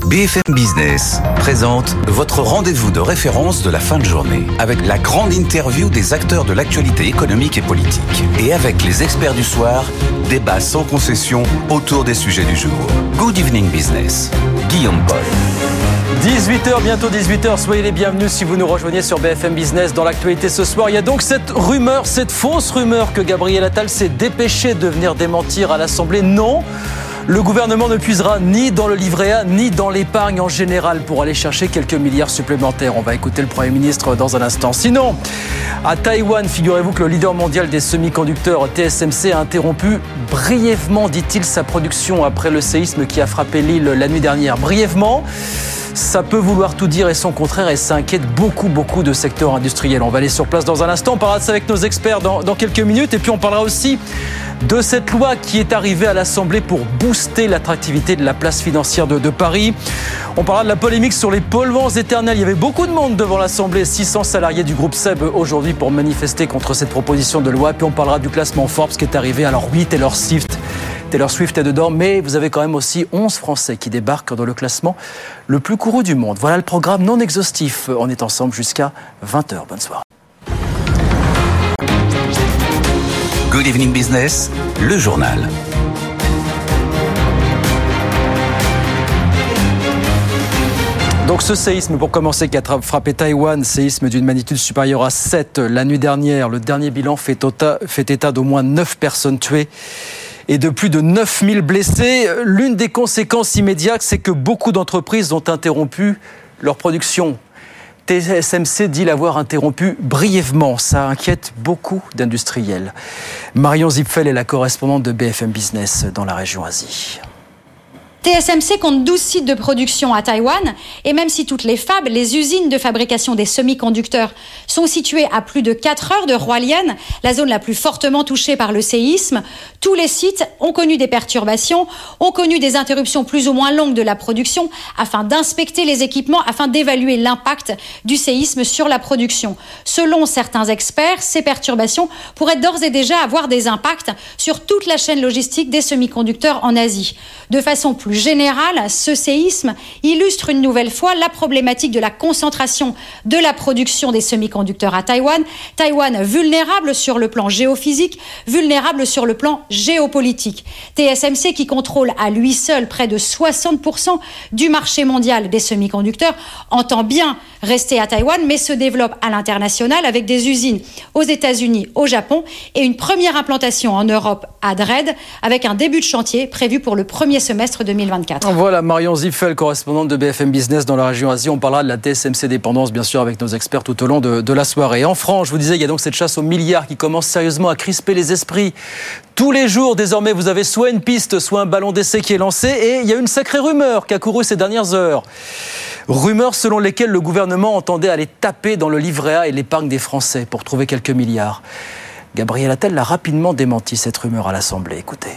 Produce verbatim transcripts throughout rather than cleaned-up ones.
B F M Business présente votre rendez-vous de référence de la fin de journée avec la grande interview des acteurs de l'actualité économique et politique. Et avec les experts du soir, débat sans concession autour des sujets du jour. Good evening business. Guillaume Paul. dix-huit heures, bientôt dix-huit heures, soyez les bienvenus si vous nous rejoignez sur B F M Business. Dans l'actualité ce soir, il y a donc cette rumeur, cette fausse rumeur que Gabriel Attal s'est dépêché de venir démentir à l'Assemblée. Non, le gouvernement ne puisera ni dans le livret A, ni dans l'épargne en général pour aller chercher quelques milliards supplémentaires. On va écouter le Premier ministre dans un instant. Sinon, à Taïwan, figurez-vous que le leader mondial des semi-conducteurs, T S M C, a interrompu brièvement, dit-il, sa production après le séisme qui a frappé l'île la nuit dernière. Brièvement, ça peut vouloir tout dire et son contraire, et ça inquiète beaucoup, beaucoup de secteurs industriels. On va aller sur place dans un instant, on parlera de ça avec nos experts dans, dans quelques minutes, et puis on parlera aussi de cette loi qui est arrivée à l'Assemblée pour booster l'attractivité de la place financière de, de Paris. On parlera de la polémique sur les polluants éternels. Il y avait beaucoup de monde devant l'Assemblée, six cents salariés du groupe SEB aujourd'hui pour manifester contre cette proposition de loi. Puis on parlera du classement Forbes qui est arrivé. Alors oui, Taylor Swift, Taylor Swift est dedans, mais vous avez quand même aussi onze Français qui débarquent dans le classement le plus couru du monde. Voilà le programme non exhaustif. On est ensemble jusqu'à vingt heures. Bonne soirée. Good evening business, le journal. Donc ce séisme, pour commencer, qui a frappé Taïwan, séisme d'une magnitude supérieure à sept la nuit dernière. Le dernier bilan fait, tota, fait état d'au moins neuf personnes tuées et de plus de neuf mille blessés. L'une des conséquences immédiates, c'est que beaucoup d'entreprises ont interrompu leur production. T S M C dit l'avoir interrompu brièvement. Ça inquiète beaucoup d'industriels. Marion Zipfel est la correspondante de B F M Business dans la région Asie. T S M C compte douze sites de production à Taïwan, et même si toutes les fabs, les usines de fabrication des semi-conducteurs sont situées à plus de quatre heures de Hualien, la zone la plus fortement touchée par le séisme, tous les sites ont connu des perturbations, ont connu des interruptions plus ou moins longues de la production afin d'inspecter les équipements, afin d'évaluer l'impact du séisme sur la production. Selon certains experts, ces perturbations pourraient d'ores et déjà avoir des impacts sur toute la chaîne logistique des semi-conducteurs en Asie. De façon plus générale, ce séisme illustre une nouvelle fois la problématique de la concentration de la production des semi-conducteurs à Taïwan. Taïwan vulnérable sur le plan géophysique, vulnérable sur le plan géopolitique. T S M C qui contrôle à lui seul près de soixante pour cent du marché mondial des semi-conducteurs entend bien rester à Taïwan, mais se développe à l'international avec des usines aux États-Unis, au Japon et une première implantation en Europe à Dresde avec un début de chantier prévu pour le premier semestre deux mille vingt-quatre. Voilà, Marion Zipfel, correspondante de B F M Business dans la région Asie. On parlera de la T S M C dépendance, bien sûr, avec nos experts tout au long de, de la soirée. En France, je vous disais, il y a donc cette chasse aux milliards qui commence sérieusement à crisper les esprits. Tous les jours, désormais, vous avez soit une piste, soit un ballon d'essai qui est lancé. Et il y a une sacrée rumeur qui a couru ces dernières heures. Rumeur selon lesquelles le gouvernement entendait aller taper dans le livret A et l'épargne des Français pour trouver quelques milliards. Gabriel Attal l'a rapidement démenti, cette rumeur, à l'Assemblée. Écoutez.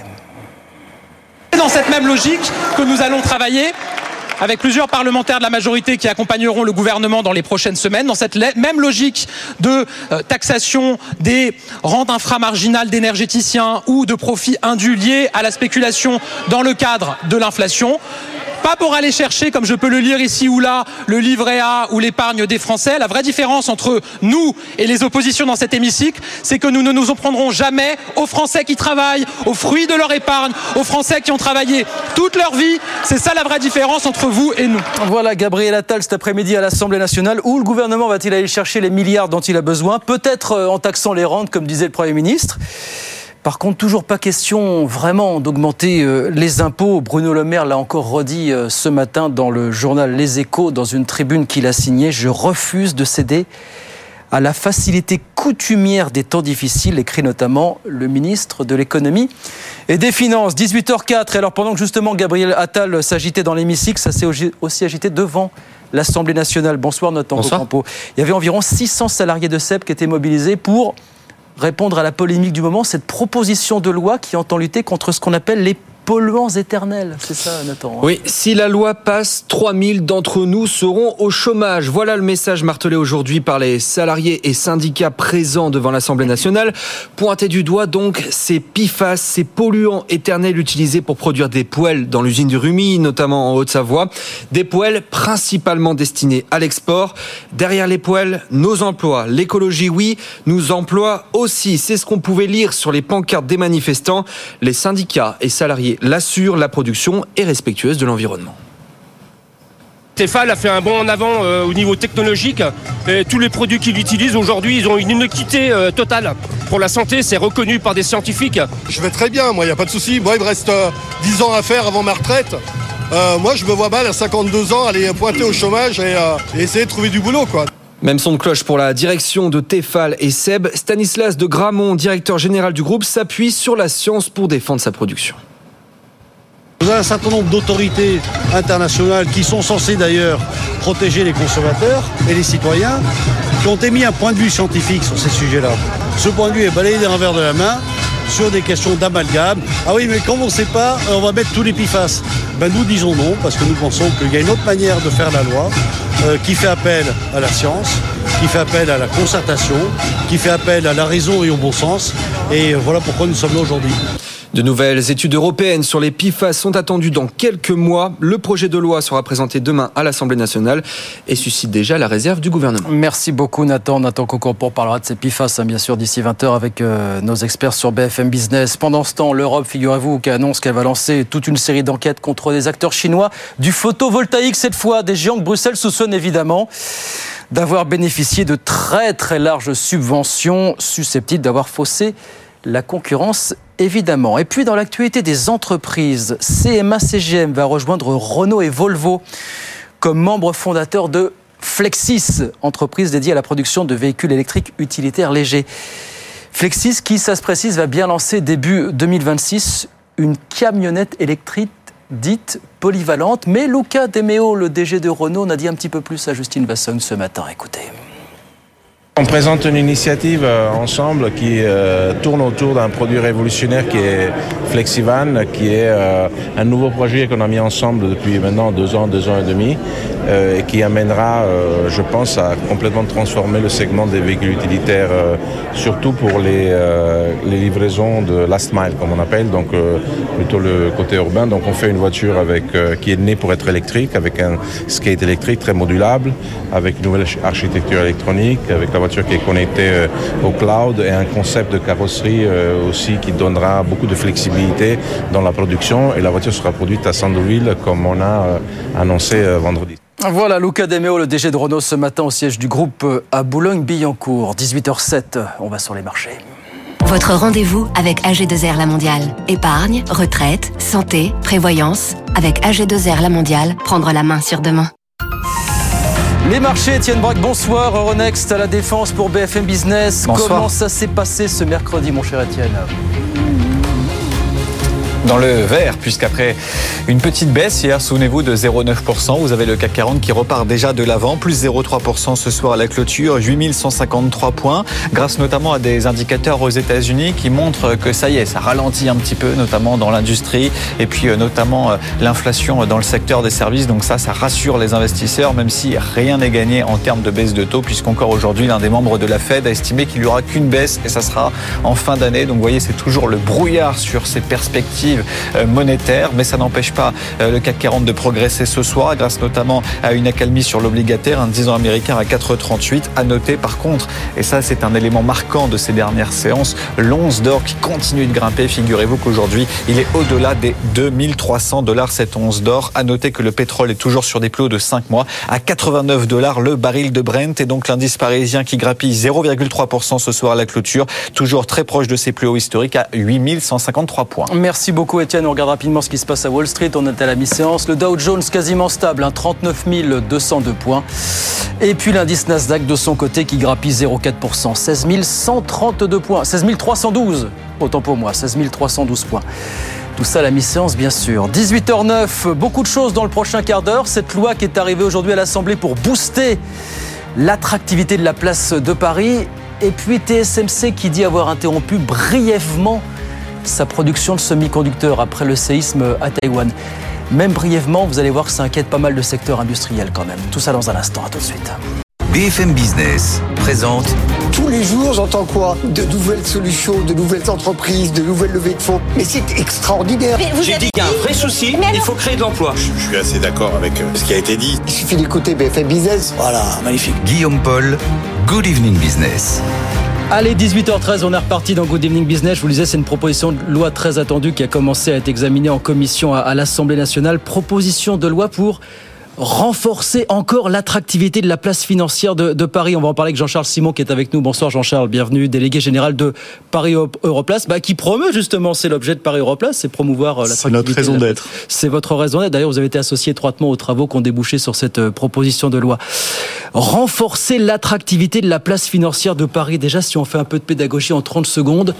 C'est dans cette même logique que nous allons travailler avec plusieurs parlementaires de la majorité qui accompagneront le gouvernement dans les prochaines semaines, dans cette même logique de taxation des rentes inframarginales d'énergéticiens ou de profits indus liés à la spéculation dans le cadre de l'inflation. Pas pour aller chercher, comme je peux le lire ici ou là, le livret A ou l'épargne des Français. La vraie différence entre nous et les oppositions dans cet hémicycle, c'est que nous ne nous en prendrons jamais aux Français qui travaillent, aux fruits de leur épargne, aux Français qui ont travaillé toute leur vie. C'est ça la vraie différence entre vous et nous. Voilà Gabriel Attal cet après-midi à l'Assemblée nationale. Où le gouvernement va-t-il aller chercher les milliards dont il a besoin ? Peut-être en taxant les rentes, comme disait le Premier ministre. Par contre, toujours pas question vraiment d'augmenter les impôts. Bruno Le Maire l'a encore redit ce matin dans le journal Les Échos, dans une tribune qu'il a signée. Je refuse de céder à la facilité coutumière des temps difficiles, écrit notamment le ministre de l'économie et des finances. dix-huit heures zéro quatre, et alors pendant que justement Gabriel Attal s'agitait dans l'hémicycle, ça s'est aussi agité devant l'Assemblée nationale. Bonsoir notre Tanguy Campo. Il y avait environ six cents salariés de SEB qui étaient mobilisés pour répondre à la polémique du moment, cette proposition de loi qui entend lutter contre ce qu'on appelle les polluants éternels. C'est ça, Nathan? Oui, si la loi passe, trois mille d'entre nous seront au chômage. Voilà le message martelé aujourd'hui par les salariés et syndicats présents devant l'Assemblée nationale. Pointé du doigt donc ces P F A S, ces polluants éternels utilisés pour produire des poêles dans l'usine du Rumi, notamment en Haute-Savoie. Des poêles principalement destinés à l'export. Derrière les poêles, nos emplois. L'écologie, oui, nous emploie aussi. C'est ce qu'on pouvait lire sur les pancartes des manifestants. Les syndicats et salariés l'assurent, la production est respectueuse de l'environnement. Tefal a fait un bond en avant euh, au niveau technologique. Et tous les produits qu'il utilise aujourd'hui, ils ont une inéquité euh, totale. Pour la santé, c'est reconnu par des scientifiques. Je vais très bien, moi, il n'y a pas de souci. Moi, il me reste euh, dix ans à faire avant ma retraite. Euh, moi, je me vois mal à cinquante-deux ans aller pointer au chômage et, euh, et essayer de trouver du boulot, quoi. Même son de cloche pour la direction de Tefal et Seb. Stanislas de Gramont, directeur général du groupe, s'appuie sur la science pour défendre sa production. Vous avez un certain nombre d'autorités internationales qui sont censées d'ailleurs protéger les consommateurs et les citoyens, qui ont émis un point de vue scientifique sur ces sujets-là. Ce point de vue est balayé d'un revers de la main sur des questions d'amalgame. Ah oui, mais comme on ne sait pas, on va mettre tous les P F A S. Ben, nous disons non, parce que nous pensons qu'il y a une autre manière de faire la loi, euh, qui fait appel à la science, qui fait appel à la concertation, qui fait appel à la raison et au bon sens. Et voilà pourquoi nous sommes là aujourd'hui. De nouvelles études européennes sur les P F A S sont attendues dans quelques mois. Le projet de loi sera présenté demain à l'Assemblée nationale et suscite déjà la réserve du gouvernement. Merci beaucoup Nathan. Nathan Cocorpon parlera de ces P F A S, hein, bien sûr, d'ici vingt heures avec euh, nos experts sur B F M Business. Pendant ce temps, l'Europe, figurez-vous, qui annonce qu'elle va lancer toute une série d'enquêtes contre des acteurs chinois du photovoltaïque cette fois. Des géants que Bruxelles soupçonne évidemment d'avoir bénéficié de très très larges subventions susceptibles d'avoir faussé la concurrence, évidemment. Et puis, dans l'actualité des entreprises, C M A C G M va rejoindre Renault et Volvo comme membres fondateurs de Flexis, entreprise dédiée à la production de véhicules électriques utilitaires légers. Flexis, qui, ça se précise, va bien lancer début deux mille vingt-six une camionnette électrique dite polyvalente. Mais Luca De Meo, le D G de Renault, en a dit un petit peu plus à Justine Vassogne ce matin. Écoutez. On présente une initiative euh, ensemble qui euh, tourne autour d'un produit révolutionnaire qui est Flexivan, qui est euh, un nouveau projet qu'on a mis ensemble depuis maintenant deux ans, deux ans et demi, euh, et qui amènera, euh, je pense, à complètement transformer le segment des véhicules utilitaires, euh, surtout pour les, euh, les livraisons de last mile, comme on appelle, donc euh, plutôt le côté urbain. Donc on fait une voiture avec, euh, qui est née pour être électrique, avec un skate électrique très modulable, avec une nouvelle architecture électronique, avec la voiture qui est connectée euh, au cloud et un concept de carrosserie euh, aussi qui donnera beaucoup de flexibilité dans la production. Et la voiture sera produite à Sandouville comme on a euh, annoncé euh, vendredi. Voilà, Luca De Meo, le D G de Renault, ce matin au siège du groupe à Boulogne-Billancourt. dix-huit heures zéro sept, on va sur les marchés. Votre rendez-vous avec A G deux R La Mondiale. Épargne, retraite, santé, prévoyance. Avec A G deux R La Mondiale, prendre la main sur demain. Les marchés, Étienne Braque, bonsoir. Euronext à la Défense pour B F M Business. Bonsoir. Comment ça s'est passé ce mercredi, mon cher Étienne ? Dans le vert, puisqu'après une petite baisse hier, souvenez-vous, de zéro virgule neuf pour cent, vous avez le C A C quarante qui repart déjà de l'avant, plus zéro virgule trois pour cent ce soir à la clôture, huit mille cent cinquante-trois points, grâce notamment à des indicateurs aux États-Unis qui montrent que ça y est, ça ralentit un petit peu, notamment dans l'industrie, et puis notamment l'inflation dans le secteur des services. Donc ça, ça rassure les investisseurs, même si rien n'est gagné en termes de baisse de taux, puisqu'encore aujourd'hui, l'un des membres de la Fed a estimé qu'il n'y aura qu'une baisse, et ça sera en fin d'année. Donc vous voyez, c'est toujours le brouillard sur ces perspectives monétaire, mais ça n'empêche pas le C A C quarante de progresser ce soir, grâce notamment à une accalmie sur l'obligataire, un dix ans américain à quatre virgule trente-huit. À noter par contre, et ça c'est un élément marquant de ces dernières séances, l'once d'or qui continue de grimper. Figurez-vous qu'aujourd'hui, il est au-delà des deux mille trois cents dollars cette once d'or. À noter que le pétrole est toujours sur des plus hauts de cinq mois, à quatre-vingt-neuf dollars le baril de Brent, et donc l'indice parisien qui grappille zéro virgule trois pour cent ce soir à la clôture, toujours très proche de ses plus hauts historiques à huit mille cent cinquante-trois points. Merci beaucoup Étienne. On regarde rapidement ce qui se passe à Wall Street. On est à la mi-séance. Le Dow Jones quasiment stable, hein, trente-neuf mille deux cent deux points. Et puis l'indice Nasdaq de son côté qui grappille zéro virgule quatre pour cent, seize mille cent trente-deux points, seize mille trois cent douze, autant pour moi, seize mille trois cent douze points. Tout ça à la mi-séance, bien sûr. dix-huit heures neuf, beaucoup de choses dans le prochain quart d'heure. Cette loi qui est arrivée aujourd'hui à l'Assemblée pour booster l'attractivité de la place de Paris. Et puis T S M C qui dit avoir interrompu brièvement sa production de semi-conducteurs après le séisme à Taïwan. Même brièvement, vous allez voir que ça inquiète pas mal de secteurs industriels quand même. Tout ça dans un instant, à tout de suite. B F M Business présente. Tous les jours, j'entends quoi ? De nouvelles solutions, de nouvelles entreprises, de nouvelles levées de fonds. Mais c'est extraordinaire. J'ai dit qu'il y a un vrai souci, il faut créer de l'emploi. Je suis assez d'accord avec ce qui a été dit. Il suffit d'écouter B F M Business. Voilà, magnifique. Guillaume Paul, Good Evening Business. Allez, dix-huit heures treize, on est reparti dans Good Evening Business. Je vous le disais, c'est une proposition de loi très attendue qui a commencé à être examinée en commission à l'Assemblée nationale. Proposition de loi pour renforcer encore l'attractivité de la place financière de, de Paris. On va en parler avec Jean-Charles Simon qui est avec nous. Bonsoir Jean-Charles, bienvenue, délégué général de Paris Europlace, bah, qui promeut justement, c'est l'objet de Paris Europlace, c'est promouvoir l'attractivité. C'est notre raison d'être. C'est votre raison d'être. D'ailleurs, vous avez été associé étroitement aux travaux qui ont débouché sur cette proposition de loi. Renforcer l'attractivité de la place financière de Paris. Déjà, si on fait un peu de pédagogie en trente secondes,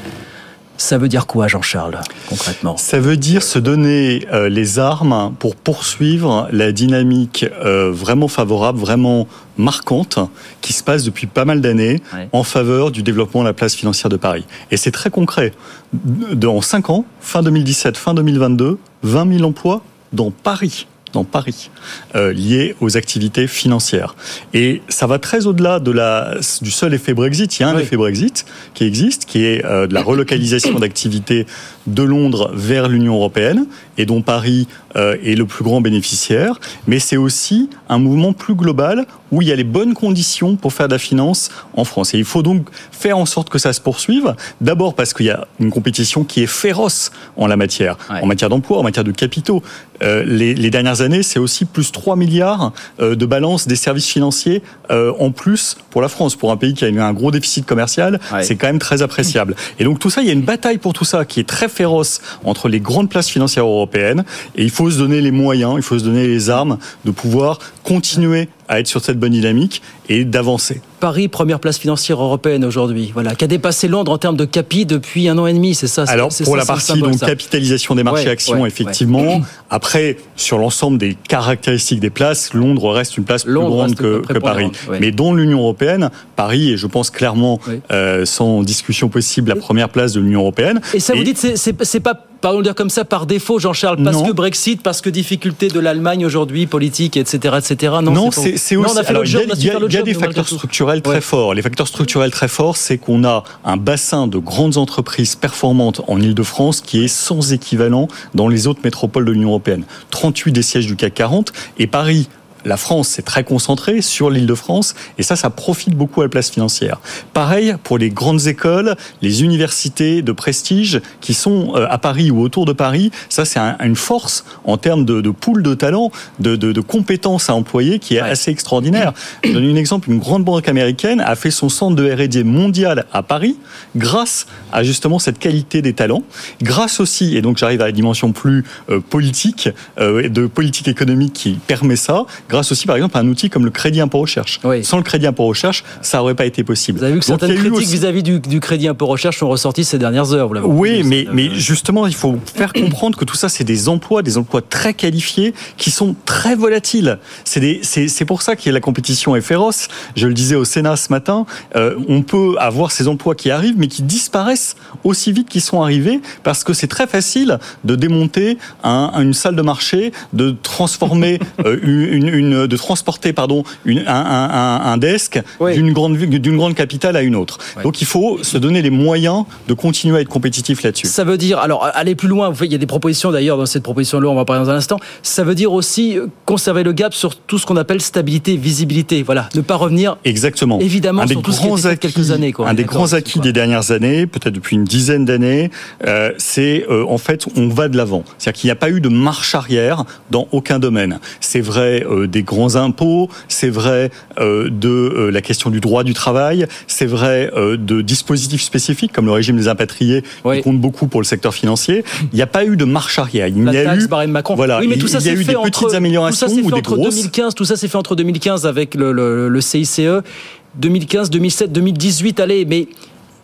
ça veut dire quoi, Jean-Charles, concrètement ? Ça veut dire se donner euh, les armes pour poursuivre la dynamique euh, vraiment favorable, vraiment marquante, qui se passe depuis pas mal d'années ouais. en faveur du développement de la place financière de Paris. Et c'est très concret. Dans cinq ans, fin deux mille dix-sept, fin deux mille vingt-deux, vingt mille emplois dans Paris. dans Paris, euh, liés aux activités financières. Et ça va très au-delà de la, du seul effet Brexit. Il y a un oui. effet Brexit qui existe, qui est euh, de la relocalisation d'activités de Londres vers l'Union européenne, et dont Paris euh, est le plus grand bénéficiaire. Mais c'est aussi un mouvement plus global où il y a les bonnes conditions pour faire de la finance en France. Et il faut donc faire en sorte que ça se poursuive. D'abord parce qu'il y a une compétition qui est féroce en la matière, ouais. en matière d'emploi, en matière de capitaux. Euh, les, les dernières années, c'est aussi plus trois milliards euh, de balance des services financiers euh, en plus pour la France. Pour un pays qui a eu un gros déficit commercial, ouais. c'est quand même très appréciable. Et donc tout ça, il y a une bataille pour tout ça qui est très féroce entre les grandes places financières européennes. Et il faut se donner les moyens, il faut se donner les armes de pouvoir continuer à être sur cette bonne dynamique et d'avancer. Paris, première place financière européenne aujourd'hui, voilà, qui a dépassé Londres en termes de capi depuis un an et demi, c'est ça. Alors c'est, pour c'est la ça, partie donc ça. capitalisation des marchés ouais, actions, ouais, effectivement. Ouais. Après, sur l'ensemble des caractéristiques des places, Londres reste une place Londres plus grande que, que Paris. Ouais. Mais dans l'Union européenne, Paris est, je pense clairement, ouais. euh, sans discussion possible, la première place de l'Union européenne. Et ça, et... vous dites, c'est, c'est, c'est pas, pardon de dire comme ça, par défaut, Jean-Charles, parce non. que Brexit, parce que difficulté de l'Allemagne aujourd'hui, politique, et cetera, et cetera. Non, non c'est, c'est, c'est aussi. Non, on a fait alors, il y a, il y a, il y a des facteurs structurels très ouais. forts. Les facteurs structurels très forts, c'est qu'on a un bassin de grandes entreprises performantes en Île-de-France qui est sans équivalent dans les autres métropoles de l'Union européenne. trente-huit des sièges du C A C quarante et Paris. La France, c'est très concentré sur l'Île-de-France et ça, ça profite beaucoup à la place financière. Pareil pour les grandes écoles, les universités de prestige qui sont à Paris ou autour de Paris. Ça, c'est un, une force en termes de, de pool de talents, de, de, de compétences à employer qui est ouais. assez extraordinaire. Je donne un exemple. Une grande banque américaine a fait son centre de R et D mondial à Paris grâce à justement cette qualité des talents. Grâce aussi, et donc j'arrive à la dimension plus euh, politique, euh, de politique économique qui permet ça, grâce aussi, par exemple, à un outil comme le crédit impôt recherche. Oui. Sans le crédit impôt recherche, ça n'aurait pas été possible. Vous avez vu que certaines critiques aussi... vis-à-vis du, du crédit impôt recherche sont ressorties ces dernières heures. Vous l'avez oui, vu, mais, mais justement, il faut faire comprendre que tout ça, c'est des emplois, des emplois très qualifiés, qui sont très volatiles. C'est, des, c'est, c'est pour ça que la compétition est féroce. Je le disais au Sénat ce matin, euh, on peut avoir ces emplois qui arrivent, mais qui disparaissent aussi vite qu'ils sont arrivés, parce que c'est très facile de démonter un, une salle de marché, de transformer euh, une, une Une, de transporter pardon, une, un, un, un desk oui. d'une, grande, d'une grande capitale à une autre. Oui. Donc il faut se donner les moyens de continuer à être compétitif là-dessus. Ça veut dire, alors aller plus loin, il y a des propositions d'ailleurs dans cette proposition de loi, on va en parler dans un instant, ça veut dire aussi conserver le gap sur tout ce qu'on appelle stabilité, visibilité, voilà, ne pas revenir exactement. évidemment un des sur tout grands ce qui a été acquis, quelques années. Quoi. Un des grands acquis quoi. des dernières années, peut-être depuis une dizaine d'années, euh, c'est euh, en fait on va de l'avant. C'est-à-dire qu'il n'y a pas eu de marche arrière dans aucun domaine. C'est vrai euh, des grands impôts, c'est vrai euh, de euh, la question du droit du travail, c'est vrai euh, de dispositifs spécifiques comme le régime des impatriés oui. qui compte beaucoup pour le secteur financier. Il n'y a pas eu de marche arrière. Il la y a taxe, eu, barème Macron. Voilà, oui, mais tout il, ça il y a eu des entre, petites améliorations tout ça ou des entre grosses. deux mille quinze, tout ça s'est fait entre deux mille quinze avec le, le, le C I C E, deux mille quinze, deux mille sept, deux mille dix-huit, allez, mais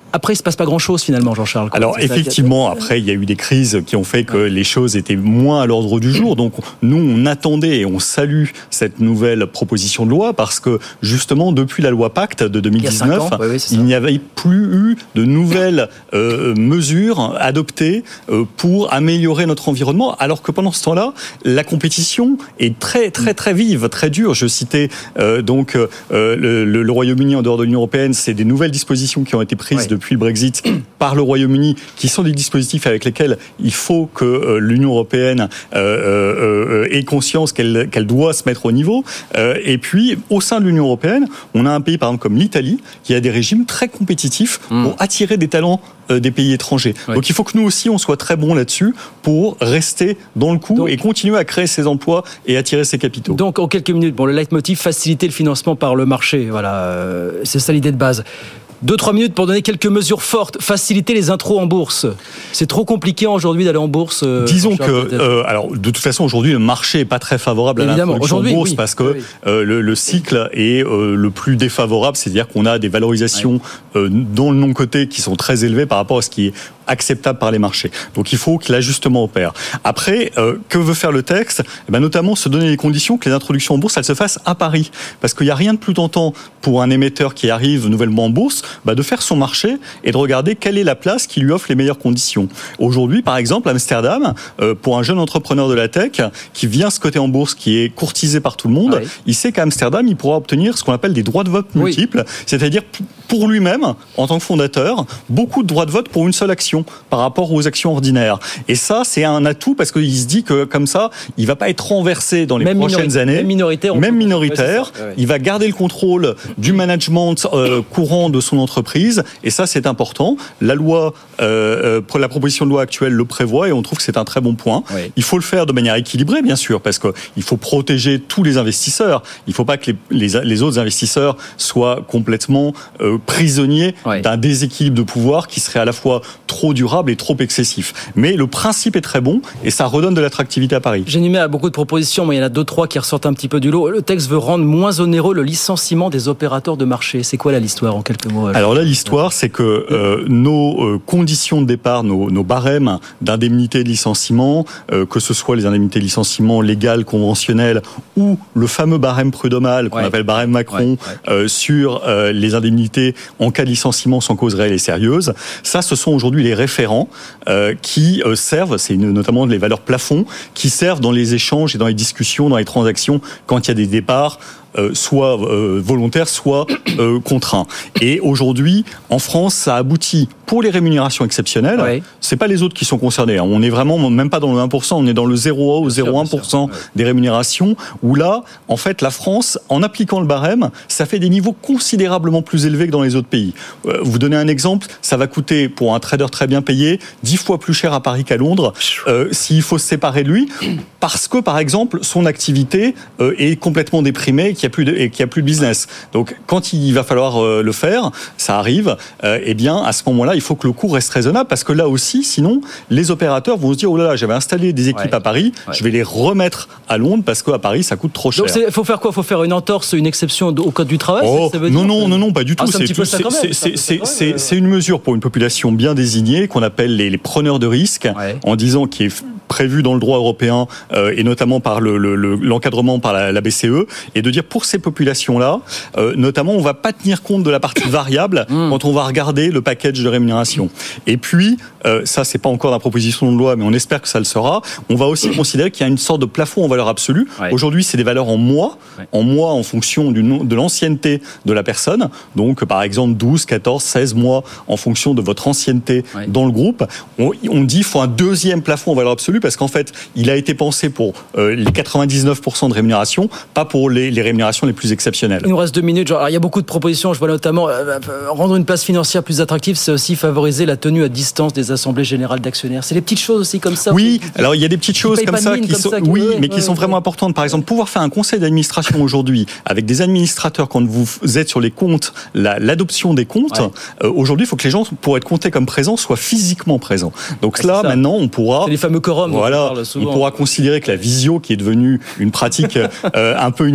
Après, il ne se passe pas grand-chose finalement, Jean-Charles. Alors effectivement, après, il y a eu des crises qui ont fait que les choses étaient moins à l'ordre du jour. Donc nous, on attendait et on salue cette nouvelle proposition de loi parce que justement, depuis la loi Pacte de deux mille dix-neuf, il, oui, oui, il n'y avait plus eu de nouvelles euh, mesures adoptées euh, pour améliorer notre environnement. Alors que pendant ce temps-là, la compétition est très très très vive, très dure. Je citais euh, donc euh, le, le, le Royaume-Uni en dehors de l'Union européenne. C'est des nouvelles dispositions qui ont été prises oui. depuis le Brexit par le Royaume-Uni, qui sont des dispositifs avec lesquels il faut que euh, l'Union européenne euh, euh, ait conscience qu'elle, qu'elle doit se mettre au niveau. Euh, et puis, au sein de l'Union européenne, on a un pays, par exemple, comme l'Italie, qui a des régimes très compétitifs mmh. pour attirer des talents euh, des pays étrangers. Oui. Donc, il faut que nous aussi, on soit très bons là-dessus pour rester dans le coup donc, et continuer à créer ces emplois et attirer ces capitaux. Donc, en quelques minutes, bon, le leitmotiv, faciliter le financement par le marché. Voilà, euh, c'est ça l'idée de base. Deux, trois minutes pour donner quelques mesures fortes. Faciliter les intros en bourse. C'est trop compliqué aujourd'hui d'aller en bourse. Euh, Disons que, euh, alors, de toute façon, aujourd'hui, le marché n'est pas très favorable Évidemment. à l'introduction en bourse oui. parce que oui. euh, le, le cycle est euh, le plus défavorable. C'est-à-dire qu'on a des valorisations oui. euh, dans le non-coté qui sont très élevées par rapport à ce qui est acceptable par les marchés. Donc il faut que l'ajustement opère. Après, euh, que veut faire le texte ? Eh ben, notamment se donner les conditions que les introductions en bourse, elles se fassent à Paris. Parce qu'il n'y a rien de plus tentant pour un émetteur qui arrive nouvellement en bourse, bah, de faire son marché et de regarder quelle est la place qui lui offre les meilleures conditions. Aujourd'hui, par exemple, Amsterdam, euh, pour un jeune entrepreneur de la tech qui vient se coter en bourse, qui est courtisé par tout le monde, oui. il sait qu'à Amsterdam, il pourra obtenir ce qu'on appelle des droits de vote multiples, oui. c'est-à-dire pour lui-même, en tant que fondateur, beaucoup de droits de vote pour une seule action par rapport aux actions ordinaires. Et ça, c'est un atout parce qu'il se dit que comme ça, il ne va pas être renversé dans les même prochaines minori- années. Même minoritaire. Même minoritaire. Ouais, ouais. Il va garder le contrôle du management euh, courant de son entreprise. Et ça, c'est important. La loi, euh, euh, la proposition de loi actuelle le prévoit et on trouve que c'est un très bon point. Ouais. Il faut le faire de manière équilibrée, bien sûr, parce qu'il faut protéger tous les investisseurs. Il ne faut pas que les, les, les autres investisseurs soient complètement euh, prisonniers ouais. d'un déséquilibre de pouvoir qui serait à la fois trop durable et trop excessif. Mais le principe est très bon et ça redonne de l'attractivité à Paris. J'énumère à beaucoup de propositions, mais il y en a deux, trois qui ressortent un petit peu du lot. Le texte veut rendre moins onéreux le licenciement des opérateurs de marché. C'est quoi là l'histoire en quelques mots ? Alors là, l'histoire, c'est que euh, nos euh, conditions de départ, nos, nos barèmes d'indemnité de licenciement, euh, que ce soit les indemnités de licenciement légales, conventionnelles, ou le fameux barème prud'homal qu'on ouais. appelle barème Macron ouais, ouais. Euh, sur euh, les indemnités en cas de licenciement sans cause réelle et sérieuse, ça, ce sont aujourd'hui les référents euh, qui euh, servent, c'est une, notamment les valeurs plafonds, qui servent dans les échanges et dans les discussions, dans les transactions, quand il y a des départs Euh, soit euh, volontaire, soit euh, contraint. Et aujourd'hui, en France, ça aboutit pour les rémunérations exceptionnelles. Oui. C'est pas les autres qui sont concernés. On est vraiment même pas dans le un pour cent, on est dans le zéro ou zéro virgule un pour cent des rémunérations. Où là, en fait, la France, en appliquant le barème, ça fait des niveaux considérablement plus élevés que dans les autres pays. Euh, vous donnez un exemple, ça va coûter pour un trader très bien payé dix fois plus cher à Paris qu'à Londres euh, s'il faut se séparer de lui, parce que par exemple, son activité euh, est complètement déprimée, qu'il y a plus de, et qu'il y a plus de business. Donc, quand il va falloir euh, le faire, ça arrive, euh, eh bien, à ce moment-là, il faut que le coût reste raisonnable, parce que là aussi, sinon, les opérateurs vont se dire, oh là là, j'avais installé des équipes ouais. à Paris, ouais. je vais les remettre à Londres, parce qu'à Paris, ça coûte trop cher. Donc, il faut faire quoi ? Il faut faire une entorse, une exception au code du travail oh, ça veut non, dire, non, non, non, pas du tout. Ah, c'est, c'est, c'est, c'est, c'est, c'est, c'est, c'est une mesure pour une population bien désignée, qu'on appelle les, les preneurs de risques, ouais. en disant qui est prévu dans le droit européen, euh, et notamment par le, le, le, l'encadrement par la, la B C E, et de dire pour ces populations-là, euh, notamment, on ne va pas tenir compte de la partie variable mmh. quand on va regarder le package de rémunération. Et puis, euh, ça, c'est pas encore dans la proposition de loi, mais on espère que ça le sera, on va aussi considérer qu'il y a une sorte de plafond en valeur absolue. Ouais. Aujourd'hui, c'est des valeurs en mois, ouais. en mois en fonction du, de l'ancienneté de la personne. Donc, par exemple, douze, quatorze, seize mois en fonction de votre ancienneté ouais. dans le groupe. On, on dit qu'il faut un deuxième plafond en valeur absolue parce qu'en fait, il a été pensé pour euh, les quatre-vingt-dix-neuf pour cent de rémunération, pas pour les, les rémunérations les plus exceptionnelles. Il nous reste deux minutes. Genre, alors, il y a beaucoup de propositions. Je vois notamment euh, rendre une place financière plus attractive, c'est aussi favoriser la tenue à distance des assemblées générales d'actionnaires. C'est des petites choses aussi comme ça. Oui, qui, alors il y a des petites choses comme ça, qui comme sont, ça qui, oui, ouais, mais ouais, qui ouais, sont ouais. vraiment importantes. Par exemple, pouvoir faire un conseil d'administration aujourd'hui avec des administrateurs quand vous êtes sur les comptes, la, l'adoption des comptes. Ouais. Euh, aujourd'hui, il faut que les gens, pour être comptés comme présents, soient physiquement présents. Donc ouais, là, maintenant, on pourra. C'est les fameux quorums. Voilà, on, on pourra considérer que la visio, qui est devenue une pratique euh, un peu universelle de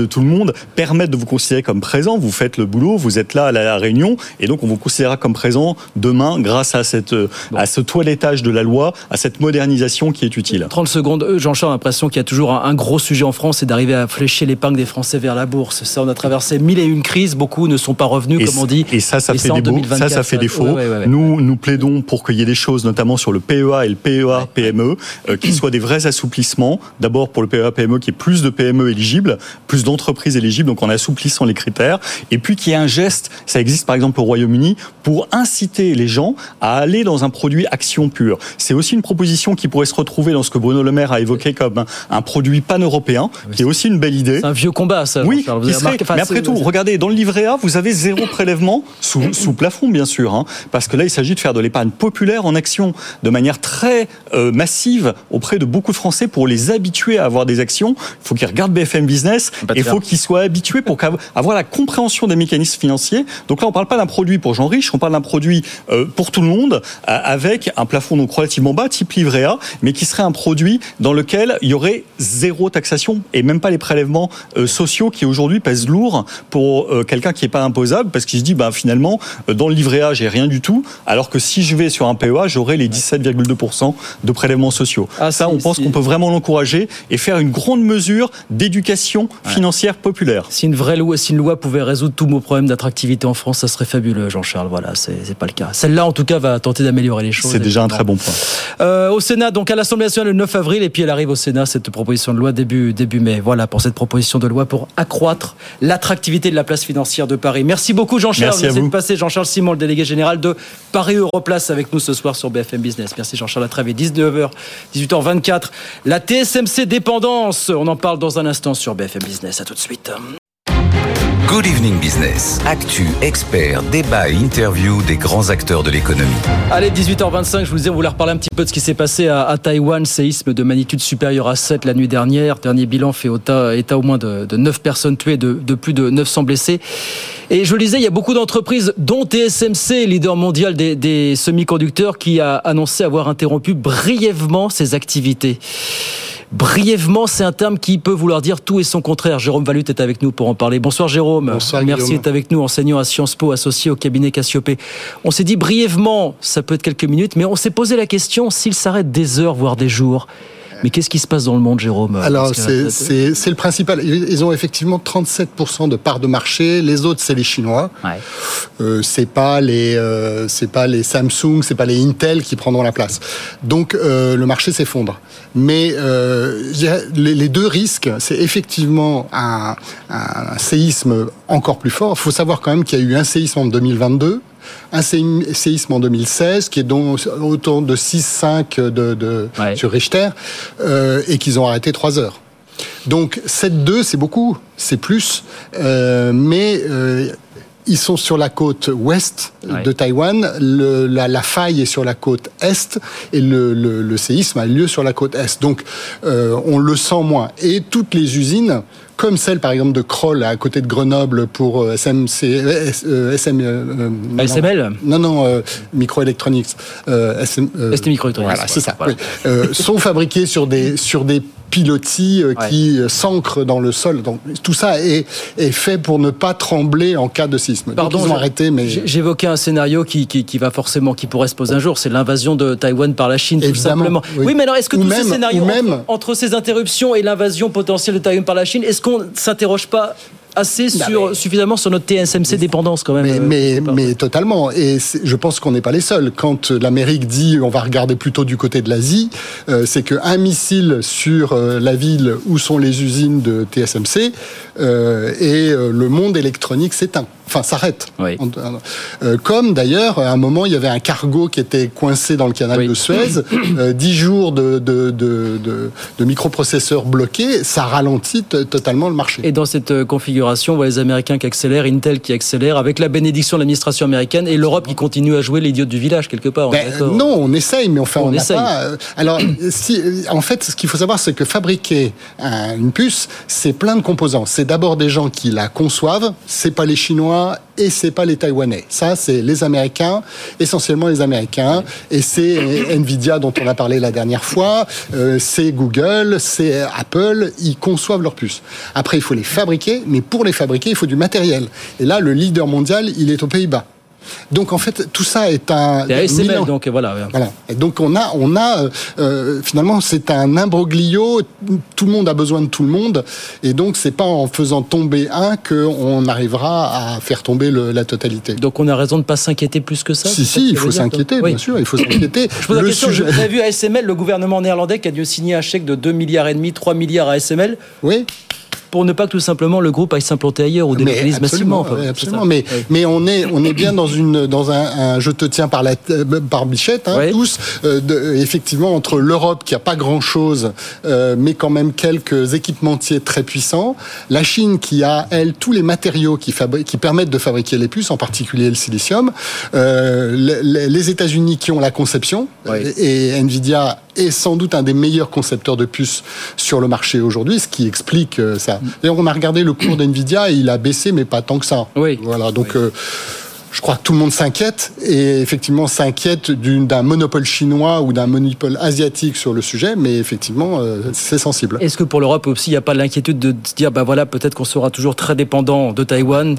tout le monde permettent de vous considérer comme présent. Vous faites le boulot, vous êtes là à la réunion, et donc on vous considérera comme présent demain grâce à, cette, bon. à ce toilettage de la loi, à cette modernisation qui est utile. trente secondes. Jean-Charles a l'impression qu'il y a toujours un, un gros sujet en France, c'est d'arriver à flécher l'épargne des Français vers la bourse. Ça, on a traversé mille et une crises, beaucoup ne sont pas revenus, et comme on dit. Et ça, ça et fait ça, des beaux, ça, ça fait défaut. Ouais, ouais, ouais, ouais. Nous, nous plaidons pour qu'il y ait des choses, notamment sur le P E A et le P E A P M E, euh, qui soient des vrais assouplissements. D'abord pour le P E A P M E, qui est plus de P M E éligibles, plus d'entreprises éligibles, donc en assouplissant les critères. Et puis qu'il y ait un geste, ça existe par exemple au Royaume-Uni, pour inciter les gens à aller dans un produit action pure. C'est aussi une proposition qui pourrait se retrouver dans ce que Bruno Le Maire a évoqué comme un, un produit pan-européen, qui est aussi une belle idée. C'est un vieux combat, ça. Oui, qui serait, marqué, mais après tout, regardez, dans le livret A, vous avez zéro prélèvement sous, sous plafond, bien sûr, hein, parce que là, il s'agit de faire de l'épargne populaire en action, de manière très euh, massive auprès de beaucoup de Français pour les habituer à avoir des actions. Il faut qu'ils regardent B F M Business et il faut qu'ils soient habitués pour avoir la compréhension des mécanismes financiers. Donc là, on ne parle pas d'un produit pour gens riches, on parle d'un produit euh, pour tout le monde, euh, avec un plafond donc relativement bas, type livret A, mais qui serait un produit dans lequel il y aurait zéro taxation et même pas les prélèvements euh, sociaux qui aujourd'hui pèsent lourd pour euh, quelqu'un qui n'est pas imposable, parce qu'il se dit bah, finalement, euh, dans le livret A, j'ai rien du tout, alors que si je vais sur un P E A, j'aurai les dix-sept virgule deux pour cent de prélèvements sociaux. Ah, ça, si, on pense si. qu'on peut vraiment l'encourager et faire une grande mesure d'éducation ouais. financière populaire. Si une vraie loi, si une loi pouvait résoudre tous nos problèmes d'attractivité en France, ça serait fabuleux, Jean-Charles. Voilà, c'est, c'est pas le cas. Celle-là, en tout cas, va tenter d'améliorer les choses. C'est déjà un très bon point. Euh, au Sénat, donc à l'Assemblée nationale le neuf avril, et puis elle arrive au Sénat, cette proposition de loi début, début mai. Voilà pour cette proposition de loi pour accroître l'attractivité de la place financière de Paris. Merci beaucoup, Jean-Charles. Merci, Merci de passer. Jean-Charles Simon, le délégué général de Paris Europlace, avec nous ce soir sur B F M Business. Merci, Jean-Charles. À très vite. dix-neuf heures, dix-huit heures vingt-quatre. La T S M C dépendance. On en parle dans un instant sur B F M Business. À tout de suite. Good Evening Business. Actu, experts, débat et interview des grands acteurs de l'économie. Allez, dix-huit heures vingt-cinq, je vous disais, on voulait reparler un petit peu de ce qui s'est passé à, à Taïwan. Séisme de magnitude supérieure à sept la nuit dernière. Dernier bilan fait état, état au moins de, de neuf personnes tuées, de, de plus de neuf cents blessés. Et je le disais, il y a beaucoup d'entreprises, dont T S M C, leader mondial des, des semi-conducteurs, qui a annoncé avoir interrompu brièvement ses activités. Brièvement, c'est un terme qui peut vouloir dire tout et son contraire. Jérôme Valut est avec nous pour en parler. Bonsoir Jérôme. Bonsoir, merci Guillaume. d'être avec nous, enseignant à Sciences Po, associé au cabinet Cassiopée. On s'est dit brièvement, ça peut être quelques minutes, mais on s'est posé la question s'il s'arrête des heures, voire des jours. Mais qu'est-ce qui se passe dans le monde, Jérôme ? Alors, c'est, c'est, c'est le principal. Ils ont effectivement trente-sept pour cent de part de marché. Les autres, c'est les Chinois. Ouais. Euh, c'est pas les, euh, c'est pas les Samsung, c'est pas les Intel qui prendront la place. Donc, euh, le marché s'effondre. Mais euh, les, les deux risques, c'est effectivement un, un séisme encore plus fort. Il faut savoir quand même qu'il y a eu un séisme en deux mille vingt-deux. Un séisme en deux mille seize qui est donc autour de six virgule cinq de, de, ouais. sur Richter euh, et qu'ils ont arrêté trois heures. Donc sept virgule deux c'est beaucoup, c'est plus, euh, mais euh, ils sont sur la côte ouest ouais. de Taïwan, le, la, la faille est sur la côte est et le, le, le séisme a lieu sur la côte est. Donc euh, on le sent moins. Et toutes les usines, comme celle par exemple de Kroll à côté de Grenoble pour S M C, euh, S M, euh, S M L Non, non, euh, Microelectronics. Euh, S M, euh, S T Microelectronics. Voilà, c'est ça. Voilà. Oui. Euh, sont fabriqués sur des sur des pilotis euh, ouais. qui s'ancrent dans le sol. Donc tout ça est, est fait pour ne pas trembler en cas de séisme. Pardon, Donc, ils ont arrêté, mais j'évoquais un scénario qui, qui, qui va forcément, qui pourrait se poser un jour, c'est l'invasion de Taïwan par la Chine, Évidemment, tout simplement. Oui. oui, mais alors est-ce que ou tous même, ces scénarios même... entre, entre ces interruptions et l'invasion potentielle de Taïwan par la Chine, est-ce qu'on ne s'interroge pas assez sur, mais, suffisamment sur notre T S M C dépendance quand même. Mais, mais, mais totalement. Et je pense qu'on n'est pas les seuls. Quand l'Amérique dit on va regarder plutôt du côté de l'Asie, euh, c'est qu'un missile sur euh, la ville où sont les usines de T S M C euh, et euh, le monde électronique s'éteint. Enfin, s'arrête. Oui. Euh, comme d'ailleurs, à un moment, il y avait un cargo qui était coincé dans le canal oui. de Suez. Euh, dix jours de, de, de, de, de microprocesseurs bloqués, ça ralentit t- totalement le marché. Et dans cette configuration, on voit les Américains qui accélèrent, Intel qui accélère, avec la bénédiction de l'administration américaine, et l'Europe qui continue à jouer l'idiot du village, quelque part. Ben, non, on essaye, mais enfin, on, on n'a essaye. pas... Alors, si, en fait, ce qu'il faut savoir, c'est que fabriquer un, une puce, c'est plein de composants. C'est d'abord des gens qui la conçoivent, c'est pas les Chinois, Chinois et c'est pas les Taïwanais. Ça, c'est les Américains, essentiellement les Américains, et c'est Nvidia dont on a parlé la dernière fois, euh, c'est Google, c'est Apple, ils conçoivent leurs puces. Après, il faut les fabriquer, mais pour les fabriquer, il faut du matériel. Et là, le leader mondial, il est aux Pays-Bas. Donc en fait tout ça est un c'est A S M L, donc voilà. Voilà. Et donc on a on a euh, finalement c'est un imbroglio. Tout le monde a besoin de tout le monde et donc c'est pas en faisant tomber un que on arrivera à faire tomber le, la totalité. Donc on a raison de pas s'inquiéter plus que ça. Si si, il faut s'inquiéter, bien oui. sûr, il faut s'inquiéter. Je pose la le question. Sujet... Vous avez vu A S M L, le gouvernement néerlandais qui a dû signer un chèque de deux milliards et demi, trois milliards à A S M L. Oui. Pour ne pas que tout simplement le groupe aille s'implanter ailleurs ou délocalise massivement. Enfin, absolument. Mais, oui. mais on est, on est bien dans une, dans un, un je te tiens par la, par Bichette, hein, oui. tous. Euh, de, effectivement, entre l'Europe qui a pas grand chose, euh, mais quand même quelques équipementiers très puissants, la Chine qui a elle tous les matériaux qui fabri- qui permettent de fabriquer les puces, en particulier le silicium, euh, les, les États-Unis qui ont la conception oui. et, et Nvidia est sans doute un des meilleurs concepteurs de puces sur le marché aujourd'hui, ce qui explique euh, ça. D'ailleurs, on a regardé le cours d'Nvidia et il a baissé, mais pas tant que ça. Oui. Voilà, donc oui. euh, je crois que tout le monde s'inquiète et effectivement s'inquiète d'une, d'un monopole chinois ou d'un monopole asiatique sur le sujet, mais effectivement, euh, c'est sensible. Est-ce que pour l'Europe aussi, il n'y a pas l'inquiétude de se dire, bah voilà, peut-être qu'on sera toujours très dépendant de Taïwan,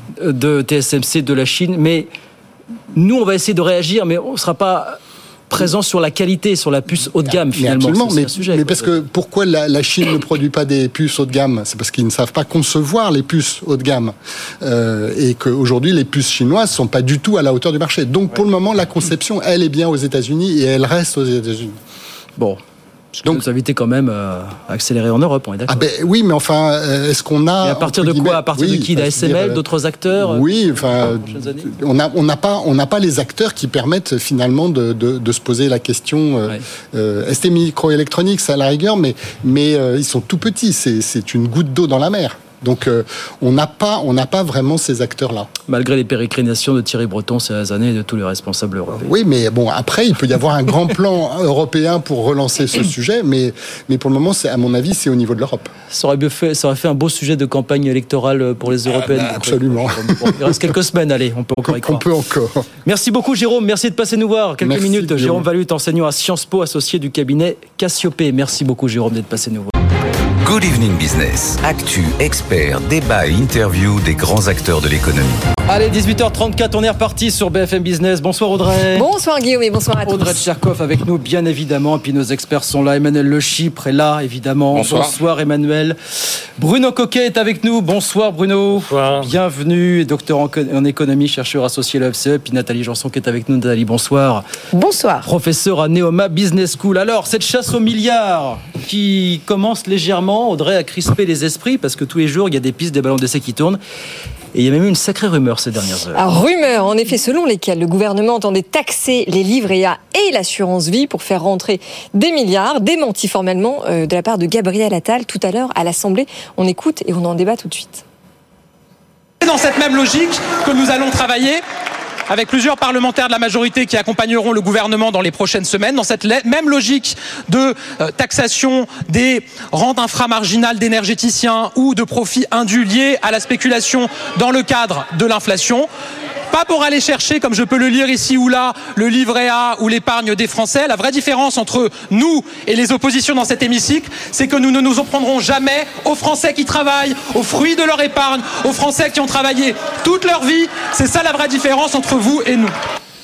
de T S M C, de la Chine, mais nous, on va essayer de réagir, mais on ne sera pas présent sur la qualité, sur la puce haut de gamme, finalement. Mais, c'est, mais, c'est un sujet, mais quoi. parce que pourquoi la, la Chine ne produit pas des puces haut de gamme ? C'est parce qu'ils ne savent pas concevoir les puces haut de gamme. Euh, et qu'aujourd'hui, les puces chinoises ne sont pas du tout à la hauteur du marché. Donc, ouais. pour le moment, la conception, elle est bien aux États-Unis et elle reste aux États-Unis. Bon. Donc, vous invitez quand même à accélérer en Europe, on est d'accord. Ah ben oui, mais enfin, est-ce qu'on a... Et à partir de quoi ? À partir oui, de qui ? D'A S M L, dire, d'autres acteurs ? Oui, enfin, on n'a on n'a pas, on n'a pas les acteurs qui permettent finalement de, de, de se poser la question. Euh, ouais. euh, S T Microelectronics à la rigueur, mais, mais euh, ils sont tout petits, c'est, c'est une goutte d'eau dans la mer. Donc euh, on n'a pas, on n'a pas vraiment ces acteurs-là. Malgré les pérégrinations de Thierry Breton ces dernières années et de tous les responsables européens. Oui, mais bon, après il peut y avoir un grand plan européen pour relancer ce sujet, mais mais pour le moment, c'est à mon avis, c'est au niveau de l'Europe. Ça aurait, fait, ça aurait fait un beau sujet de campagne électorale pour les Européennes. Ah bah, absolument. Bon, il reste quelques semaines, allez, on peut encore y croire. On peut encore. Merci beaucoup, Jérôme. Merci de passer nous voir quelques Merci, minutes. Jérôme, Jérôme Valut, enseignant à Sciences Po, associé du cabinet Cassiopée. Merci beaucoup, Jérôme, d'être passé nous voir. Good Evening Business. Actu, experts, débat et interview des grands acteurs de l'économie. Allez, dix-huit heures trente-quatre, on est reparti sur B F M Business. Bonsoir Audrey. Bonsoir Guillaume et bonsoir à tous. Audrey Tcherkov avec nous, bien évidemment. Et puis nos experts sont là. Emmanuel Le Chypre est là, évidemment. Bonsoir. Bonsoir Emmanuel. Bruno Coquet est avec nous. Bonsoir Bruno. Bonsoir. Bienvenue, docteur en, en économie, chercheur associé à l'O F C E. Puis Nathalie Janson qui est avec nous. Nathalie, bonsoir. Bonsoir. Professeur à Neoma Business School. Alors, cette chasse aux milliards qui commence légèrement, Audrey, à crisper les esprits parce que tous les jours, il y a des pistes, des ballons d'essai qui tournent. Et il y a même eu une sacrée rumeur ces dernières heures. Alors, rumeur, en effet, selon lesquelles le gouvernement entendait taxer les livrets A et l'assurance vie pour faire rentrer des milliards, démenti formellement euh, de la part de Gabriel Attal tout à l'heure à l'Assemblée. On écoute et on en débat tout de suite. C'est dans cette même logique que nous allons travailler avec plusieurs parlementaires de la majorité qui accompagneront le gouvernement dans les prochaines semaines, dans cette même logique de taxation des rentes inframarginales d'énergéticiens ou de profits indus liés à la spéculation dans le cadre de l'inflation. Pas pour aller chercher, comme je peux le lire ici ou là, le livret A ou l'épargne des Français. La vraie différence entre nous et les oppositions dans cet hémicycle, c'est que nous ne nous en prendrons jamais aux Français qui travaillent, aux fruits de leur épargne, aux Français qui ont travaillé toute leur vie. C'est ça la vraie différence entre vous et nous.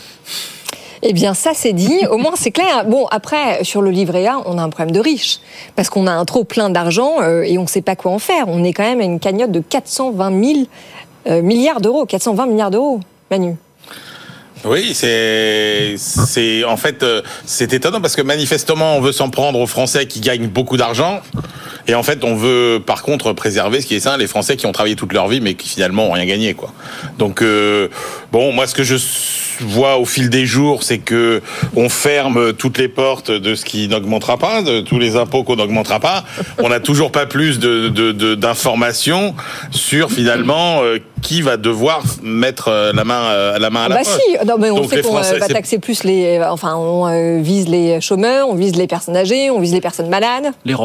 Eh bien, ça, c'est dit. Au moins, c'est clair. Bon, après, sur le livret A, on a un problème de riches. Parce qu'on a un trop plein d'argent euh, et on ne sait pas quoi en faire. On est quand même à une cagnotte de quatre cent vingt mille euh, milliards d'euros. quatre cent vingt milliards d'euros. Manu. Oui, c'est, c'est en fait, euh, c'est étonnant parce que manifestement, on veut s'en prendre aux Français qui gagnent beaucoup d'argent. Et en fait, on veut, par contre, préserver ce qui est sain, les Français qui ont travaillé toute leur vie, mais qui finalement ont rien gagné, quoi. Donc, euh, bon, moi, ce que je vois au fil des jours, c'est que on ferme toutes les portes de ce qui n'augmentera pas, de tous les impôts qu'on n'augmentera pas. On n'a toujours pas plus de, de, de d'informations sur finalement euh, qui va devoir mettre la main, euh, la main à la bah poche. Si, non, mais on Donc sait qu'on Français, va taxer plus les, enfin, on euh, vise les chômeurs, on vise les personnes âgées, on vise les personnes malades. Les rentes.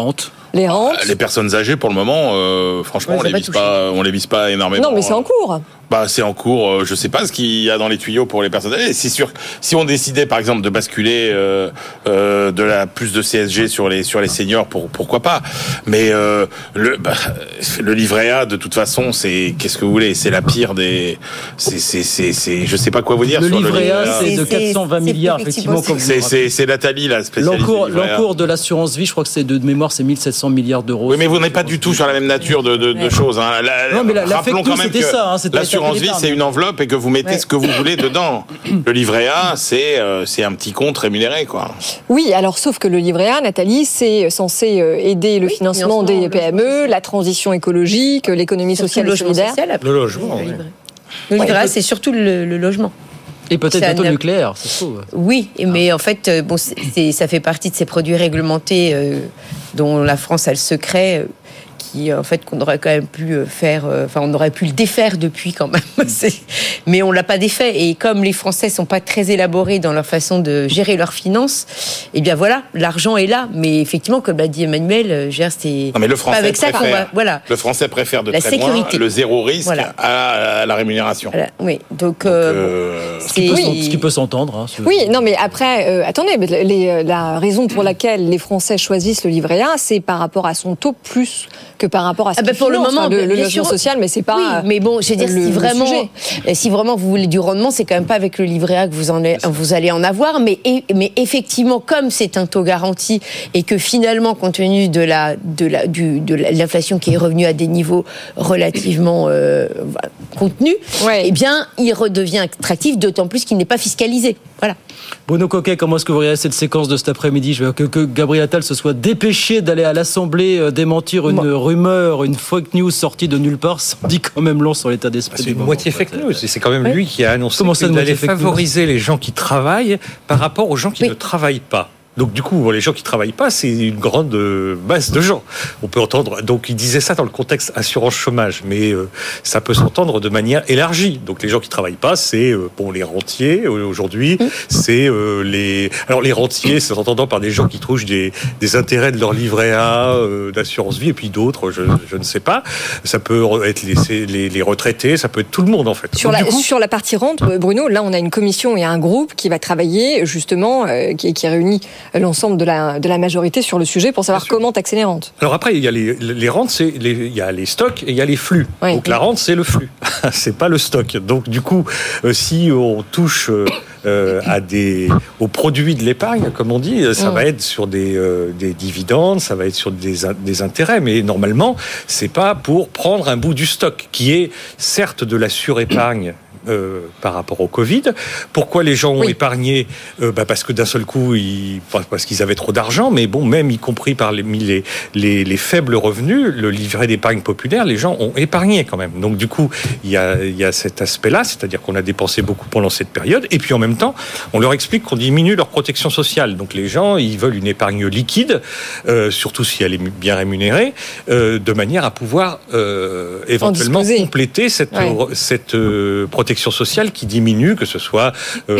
Les rentes. Les personnes âgées, pour le moment, euh, franchement, ouais, on les vise pas, on les vise pas énormément. Non, mais c'est en cours. Bah, c'est en cours. Je sais pas ce qu'il y a dans les tuyaux pour les personnes âgées. C'est sûr. Si on décidait, par exemple, de basculer euh, euh, de la plus de C S G sur les sur les seniors, pour pourquoi pas. Mais euh, le bah, le livret A, de toute façon, c'est qu'est-ce que vous voulez, c'est la pire des. C'est c'est c'est c'est. Je sais pas quoi vous dire. Le sur livret le livret A, c'est de quatre cent vingt milliards, effectivement. Comme c'est c'est c'est Nathalie, la spécialiste. L'encours l'encours de l'assurance vie, je crois que c'est de mémoire, c'est mille sept cents milliards d'euros. Oui, mais vous n'êtes pas du tout sur la même nature de de, de choses. Hein. La, non, mais la, rappelons quand même que ça, hein, l'assurance vie, c'est une enveloppe et que vous mettez ouais. ce que vous voulez dedans. Le livret A, c'est euh, c'est un petit compte rémunéré, quoi. Oui, alors sauf que le livret A, Nathalie, c'est censé aider le oui, financement, financement des P M E, la transition écologique, l'économie sociale et solidaire. Social, le logement. Le livret, le livret A, c'est surtout le, le logement. Et peut-être bientôt le nucléaire, c'est faux. Oui, mais en fait, bon, c'est, ça fait partie de ces produits réglementés euh, dont la France a le secret. Euh, Qui, en fait, qu'on aurait quand même pu faire, enfin, on aurait pu le défaire depuis quand même. C'est... Mais on l'a pas défait. Et comme les Français sont pas très élaborés dans leur façon de gérer leurs finances, eh bien voilà, l'argent est là. Mais effectivement, comme l'a dit Emmanuel, c'est non, mais le français pas avec ça préfère, qu'on va, voilà. Le Français préfère de la très sécurité. loin le zéro risque voilà. à, à la rémunération. Voilà. Oui, donc, donc euh, bon, ce, qui oui. ce qui peut s'entendre. Hein, ce... Oui, non, mais après, euh, attendez, les, la raison pour laquelle les Français choisissent le livret A, c'est par rapport à son taux plus que par rapport à ce ah ben pour le moment, le, le logement sûr. social, mais c'est pas. Oui, mais bon, je veux dire, le, si vraiment, sujet. si vraiment vous voulez du rendement, c'est quand même pas avec le livret A que vous en êtes, vous allez en avoir. Mais, mais effectivement, comme c'est un taux garanti et que finalement, compte tenu de la, de la, du, de l'inflation qui est revenue à des niveaux relativement euh, contenus, ouais. eh bien, il redevient attractif, d'autant plus qu'il n'est pas fiscalisé. Voilà. Bruno Coquet, comment est-ce que vous regardez cette séquence de cet après-midi ? Je veux que, que Gabriel Attal se soit dépêché d'aller à l'Assemblée euh, démentir une Moi. rumeur, une fake news sortie de nulle part, ça dit quand même long sur l'état d'esprit. C'est une moment. moitié fake news. C'est quand même ouais. lui qui a annoncé qu'il allait favoriser les gens qui travaillent par rapport aux gens qui oui. ne travaillent pas. Donc du coup, les gens qui travaillent pas, c'est une grande masse de gens. On peut entendre. Donc il disait ça dans le contexte assurance chômage, mais euh, ça peut s'entendre de manière élargie. Donc les gens qui travaillent pas, c'est euh, bon les rentiers euh, aujourd'hui, mmh. c'est euh, les. Alors les rentiers, c'est entendant par des gens qui touchent des, des intérêts de leur livret A, euh, d'assurance vie, et puis d'autres, je, je ne sais pas. Ça peut être les, les, les retraités, ça peut être tout le monde en fait. Sur, Donc, la, coup, sur la partie rente, Bruno, là on a une commission et un groupe qui va travailler justement, euh, qui, qui réunit l'ensemble de la, de la majorité sur le sujet pour savoir comment taxer les rentes. Alors après, il y a les, les rentes, c'est les, il y a les stocks et il y a les flux. Oui, Donc oui. la rente, c'est le flux, c'est pas le stock. Donc du coup, euh, si on touche euh, à des, aux produits de l'épargne, comme on dit, ça mmh. va être sur des, euh, des dividendes, ça va être sur des, des intérêts, mais normalement, c'est pas pour prendre un bout du stock, qui est certes de la surépargne. Euh, par rapport au Covid. Pourquoi les gens ont oui. épargné euh, bah parce que d'un seul coup, ils, parce qu'ils avaient trop d'argent, mais bon, même y compris par les, les, les, les faibles revenus, le livret d'épargne populaire, les gens ont épargné quand même. Donc du coup, il y a, il y a cet aspect-là, c'est-à-dire qu'on a dépensé beaucoup pendant cette période, et puis en même temps, on leur explique qu'on diminue leur protection sociale. Donc les gens, ils veulent une épargne liquide, euh, surtout si elle est bien rémunérée, euh, de manière à pouvoir euh, éventuellement compléter cette, ouais. cette euh, protection sociale qui diminue, que ce soit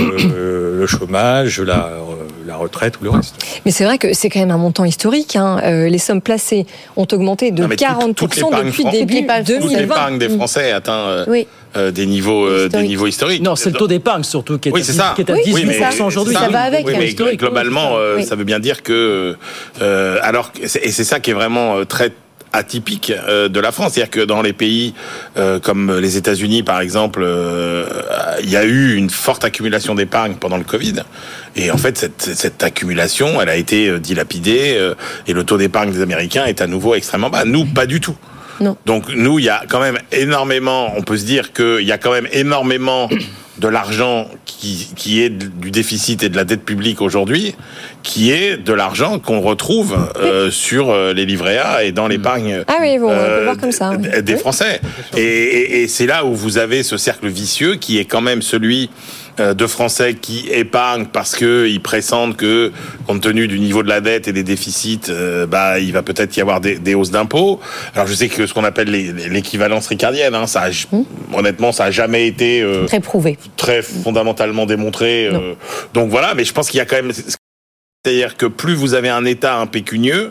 euh, le chômage, la, la retraite ou le reste. Mais c'est vrai que c'est quand même un montant historique. Hein. Euh, les sommes placées ont augmenté de non, quarante pour cent toute, toute depuis début deux mille vingt. Toute l'épargne des Français atteint euh, oui. euh, des, niveaux, euh, des niveaux historiques. Non, c'est le taux d'épargne surtout qui est, oui, à, qui est à oui, dix-huit pour cent oui, aujourd'hui. Ça, ça va avec. Oui, mais historique, globalement, euh, oui. ça veut bien dire que... Euh, alors, et c'est ça qui est vraiment très atypique euh, de la France, c'est-à-dire que dans les pays euh, comme les États-Unis par exemple, il euh, y a eu une forte accumulation d'épargne pendant le Covid, et en fait cette, cette accumulation, elle a été dilapidée, euh, et le taux d'épargne des Américains est à nouveau extrêmement bas. Nous, pas du tout. Non. Donc nous, il y a quand même énormément, on peut se dire qu'il y a quand même énormément de l'argent qui, qui est du déficit et de la dette publique aujourd'hui, qui est de l'argent qu'on retrouve euh, oui. sur les livrets A et dans l'épargne ah oui, bon, on peut voir comme ça, oui. des Français. Et, et, et c'est là où vous avez ce cercle vicieux qui est quand même celui de Français qui épargnent parce que ils pressentent que, compte tenu du niveau de la dette et des déficits, euh, bah il va peut-être y avoir des, des hausses d'impôts. Alors je sais que ce qu'on appelle les, l'équivalence ricardienne, hein, ça, a, mmh. honnêtement, ça a jamais été euh, très prouvé, très fondamentalement démontré. Euh, donc voilà, mais je pense qu'il y a quand même, c'est-à-dire que plus vous avez un État impécunieux,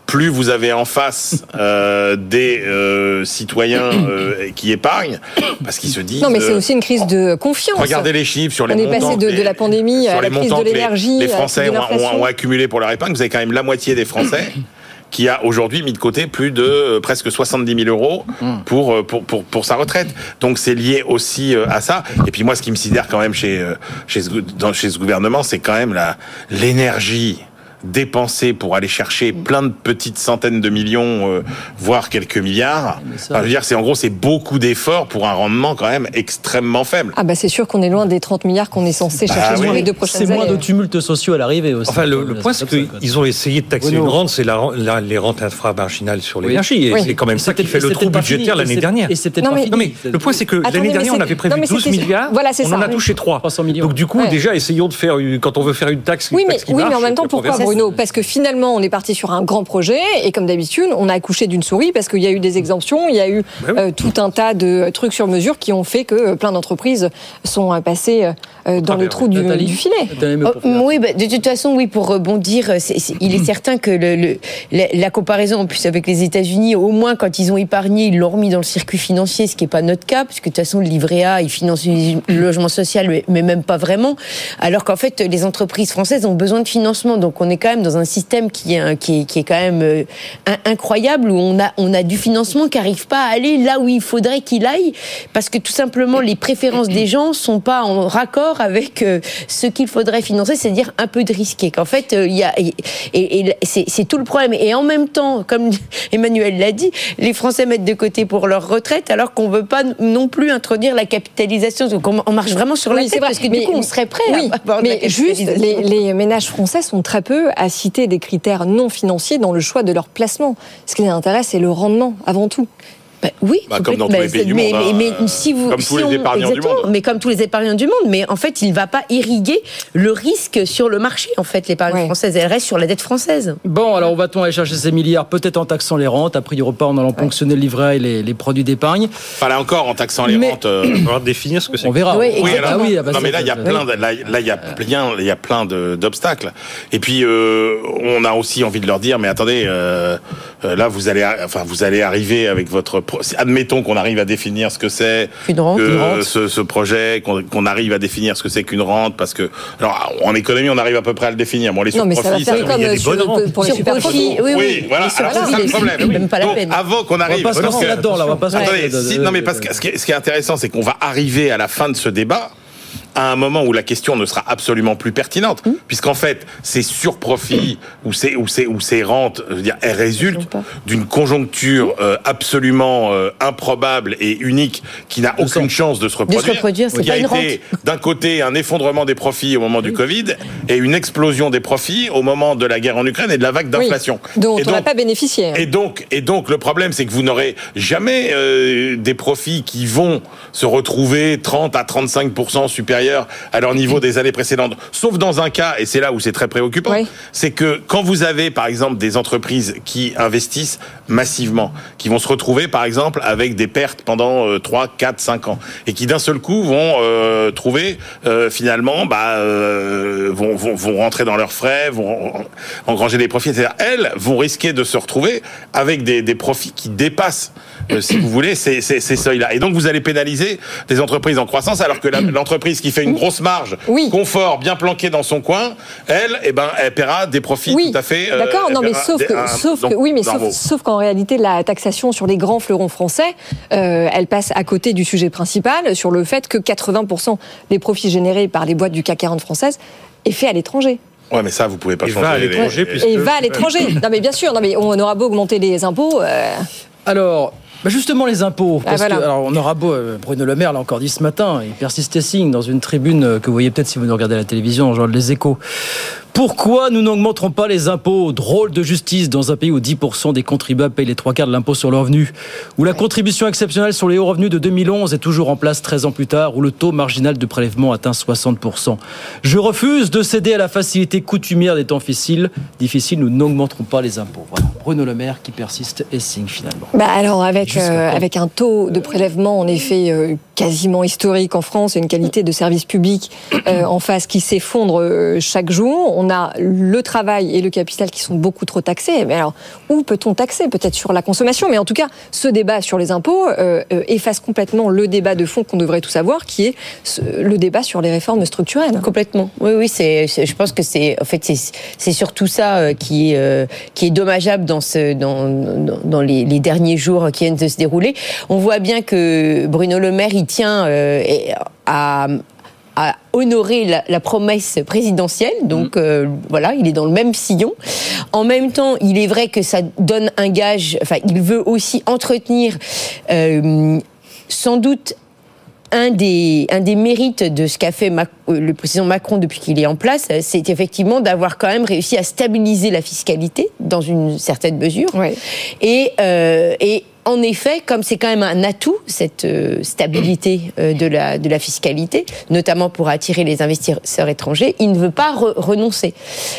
plus vous avez en face euh, des euh, citoyens euh, qui épargnent, parce qu'ils se disent... Non, mais c'est aussi une crise de confiance. Regardez les chiffres sur les On est montants... passé de, de la pandémie à la crise de l'énergie, les, les Français à la crise de ont, ont, ont accumulé pour leur épargne. Vous avez quand même la moitié des Français qui a aujourd'hui mis de côté plus de euh, presque soixante-dix mille euros pour, euh, pour, pour, pour sa retraite. Donc c'est lié aussi euh, à ça. Et puis moi, ce qui me sidère quand même chez, euh, chez, ce, dans, chez ce gouvernement, c'est quand même la, l'énergie dépensée pour aller chercher plein de petites centaines de millions, euh, voire quelques milliards. Ça, enfin, je veux dire, c'est en gros, c'est beaucoup d'efforts pour un rendement quand même extrêmement faible. Ah bah c'est sûr qu'on est loin des trente milliards qu'on est censé chercher bah, sur oui. les deux prochaines années. C'est moins de tumultes sociaux à l'arrivée aussi. Enfin, le, le point, c'est qu'ils ont essayé de taxer oui, une rente, c'est la, la, les rentes inframarginales sur l'énergie. Oui. Et oui. c'est quand même ça qui fait le trou budgétaire l'année dernière. Et c'est peut-être non, pas mais, non, mais le point, c'est que Attendez, l'année dernière, on avait prévu douze milliards, voilà, on en a touché trois. Donc du coup, déjà, essayons de faire, quand on veut faire une taxe, oui, mais en même temps, pourquoi, Bruno ? Parce que finalement, Finalement, on est parti sur un grand projet et comme d'habitude, on a accouché d'une souris parce qu'il y a eu des exemptions, il y a eu euh, tout un tas de trucs sur mesure qui ont fait que plein d'entreprises sont passées euh, dans ah, le trou du, du filet. Oh, oui, bah, de toute façon, oui, pour rebondir, c'est, c'est, il est certain que le, le, la, la comparaison en plus avec les États-Unis, au moins quand ils ont épargné, ils l'ont remis dans le circuit financier, ce qui n'est pas notre cas, parce que de toute façon, le livret A, il finance le logement social, mais, mais même pas vraiment. Alors qu'en fait, les entreprises françaises ont besoin de financement, donc on est quand même dans un système qui est, qui est, qui est quand même euh, incroyable, où on a, on a du financement qui n'arrive pas à aller là où il faudrait qu'il aille, parce que tout simplement les préférences des gens ne sont pas en raccord avec euh, ce qu'il faudrait financer, c'est-à-dire un peu de risqué. Qu'en fait, euh, y a, et, et, et c'est, c'est tout le problème. Et en même temps, comme Emmanuel l'a dit, les Français mettent de côté pour leur retraite, alors qu'on ne veut pas non plus introduire la capitalisation. Donc on, on marche vraiment sur la oui, tête, parce que mais, du coup, on serait prêt oui, à avoir mais la juste, les, les ménages français sont très peu à citer des critères non financiers dans le choix de leur placement. Ce qui les intéresse, c'est le rendement, avant tout. Bah, oui, bah, comme dans tous bah, les pays du mais, monde. Mais, mais, hein, mais si vous, comme si tous les on, épargnants du monde. Mais comme tous les épargnants du monde. Mais en fait, il ne va pas irriguer le risque sur le marché. En fait, l'épargne ouais. française, elle reste sur la dette française. Bon, alors, va-t-on aller chercher ces milliards, peut-être en taxant les rentes, a priori pas en allant ouais. ponctionner le livret A et les, les produits d'épargne. Enfin, là encore, en taxant les mais... rentes. Euh... On va définir ce que c'est. On verra. Oui, oui, alors, ah, oui, bah, non, mais là, il y a plein, de, là, là, il y a plein, il y a plein de, d'obstacles. Et puis, euh, on a aussi envie de leur dire, mais attendez, euh, là, vous allez, enfin, vous allez arriver avec votre, admettons qu'on arrive à définir ce que c'est une rente, que une rente. Ce, ce projet, qu'on, qu'on arrive à définir ce que c'est qu'une rente, parce que alors en économie on arrive à peu près à le définir. Bon, les surprofits, ça, ça comme il y a des bonnes rentes. Pour les surprofits, oui, oui, oui, voilà. Alors c'est ça le problème. Même pas la peine. Donc, avant qu'on arrive, on va pas se lancer là-dedans, là, on va pas se attendez, si, non mais parce que ce qui est, ce qui est intéressant, c'est qu'on va arriver à la fin de ce débat à un moment où la question ne sera absolument plus pertinente, mmh. puisqu'en fait, ces surprofits ou ces, ou ces, ou ces rentes, je veux dire, elles résultent d'une conjoncture euh, absolument euh, improbable et unique qui n'a aucune Le chance de se reproduire. De se reproduire, c'est qui pas a une été, rente. D'un côté, un effondrement des profits au moment du Covid et une explosion des profits au moment de la guerre en Ukraine et de la vague d'inflation. Oui, dont et on n'a pas bénéficié. Hein. Et donc, et donc, le problème, c'est que vous n'aurez jamais euh, des profits qui vont se retrouver trente à trente-cinq pour cent supérieurs à leur niveau des années précédentes, sauf dans un cas, et c'est là où c'est très préoccupant, oui. c'est que quand vous avez par exemple des entreprises qui investissent massivement, qui vont se retrouver par exemple avec des pertes pendant euh, trois, quatre, cinq ans, et qui d'un seul coup vont euh, trouver euh, finalement, bah, euh, vont, vont, vont rentrer dans leurs frais, vont engranger des profits, et cetera. Elles vont risquer de se retrouver avec des, des profits qui dépassent, euh, si vous voulez, ces, ces, ces seuils-là. Et donc vous allez pénaliser des entreprises en croissance, alors que la, l'entreprise qui fait une grosse marge, oui. confort, bien planqué dans son coin, elle, eh ben, elle paiera des profits oui. tout à fait. Euh, D'accord, non, mais sauf que, un, sauf que, oui, mais sauf, sauf qu'en réalité, la taxation sur les grands fleurons français, euh, elle passe à côté du sujet principal, sur le fait que quatre-vingts pour cent des profits générés par les boîtes du C A C quarante françaises est fait à l'étranger. Ouais, mais ça, vous pouvez pas et changer. Va à l'étranger, les... puisque... Et va à l'étranger. Non, mais bien sûr, non, mais on aura beau augmenter les impôts. Euh... Alors. Bah justement les impôts, parce ah, voilà. que alors on aura beau, Bruno Le Maire l'a encore dit ce matin, il persistait signe dans une tribune que vous voyez peut-être si vous nous regardez à la télévision, genre Les Échos. Pourquoi nous n'augmenterons pas les impôts ? Drôle de justice dans un pays où dix pour cent des contribuables payent les trois quarts de l'impôt sur le revenu, où la contribution exceptionnelle sur les hauts revenus de deux mille onze est toujours en place treize ans plus tard, où le taux marginal de prélèvement atteint soixante pour cent. Je refuse de céder à la facilité coutumière des temps difficiles. difficiles nous n'augmenterons pas les impôts. Voilà. Bruno Le Maire qui persiste et signe finalement. Bah alors avec, euh, avec un taux de prélèvement en effet euh, quasiment historique en France, une qualité de service public euh, en face qui s'effondre euh, chaque jour. On a le travail et le capital qui sont beaucoup trop taxés. Mais alors, où peut-on taxer ? Peut-être sur la consommation, mais en tout cas, ce débat sur les impôts euh, euh, efface complètement le débat de fond qu'on devrait tous avoir, qui est ce, le débat sur les réformes structurelles. Complètement. Oui, oui, c'est, c'est, je pense que c'est, en fait, c'est, c'est surtout ça euh, qui est, euh, qui est dommageable dans ce, dans, dans, dans les, les derniers jours qui viennent de se dérouler. On voit bien que Bruno Le Maire, il tient euh, à, à honorer la, la promesse présidentielle. Donc mmh. euh, voilà, il est dans le même sillon. En même temps, il est vrai que ça donne un gage. Enfin, il veut aussi entretenir, euh, sans doute. Un des, un des mérites de ce qu'a fait Mac- le président Macron depuis qu'il est en place, c'est effectivement d'avoir quand même réussi à stabiliser la fiscalité dans une certaine mesure. Ouais. Et, euh, et en effet, comme c'est quand même un atout, cette euh, stabilité euh, de, la, de la fiscalité, notamment pour attirer les investisseurs étrangers, il ne veut pas re- renoncer.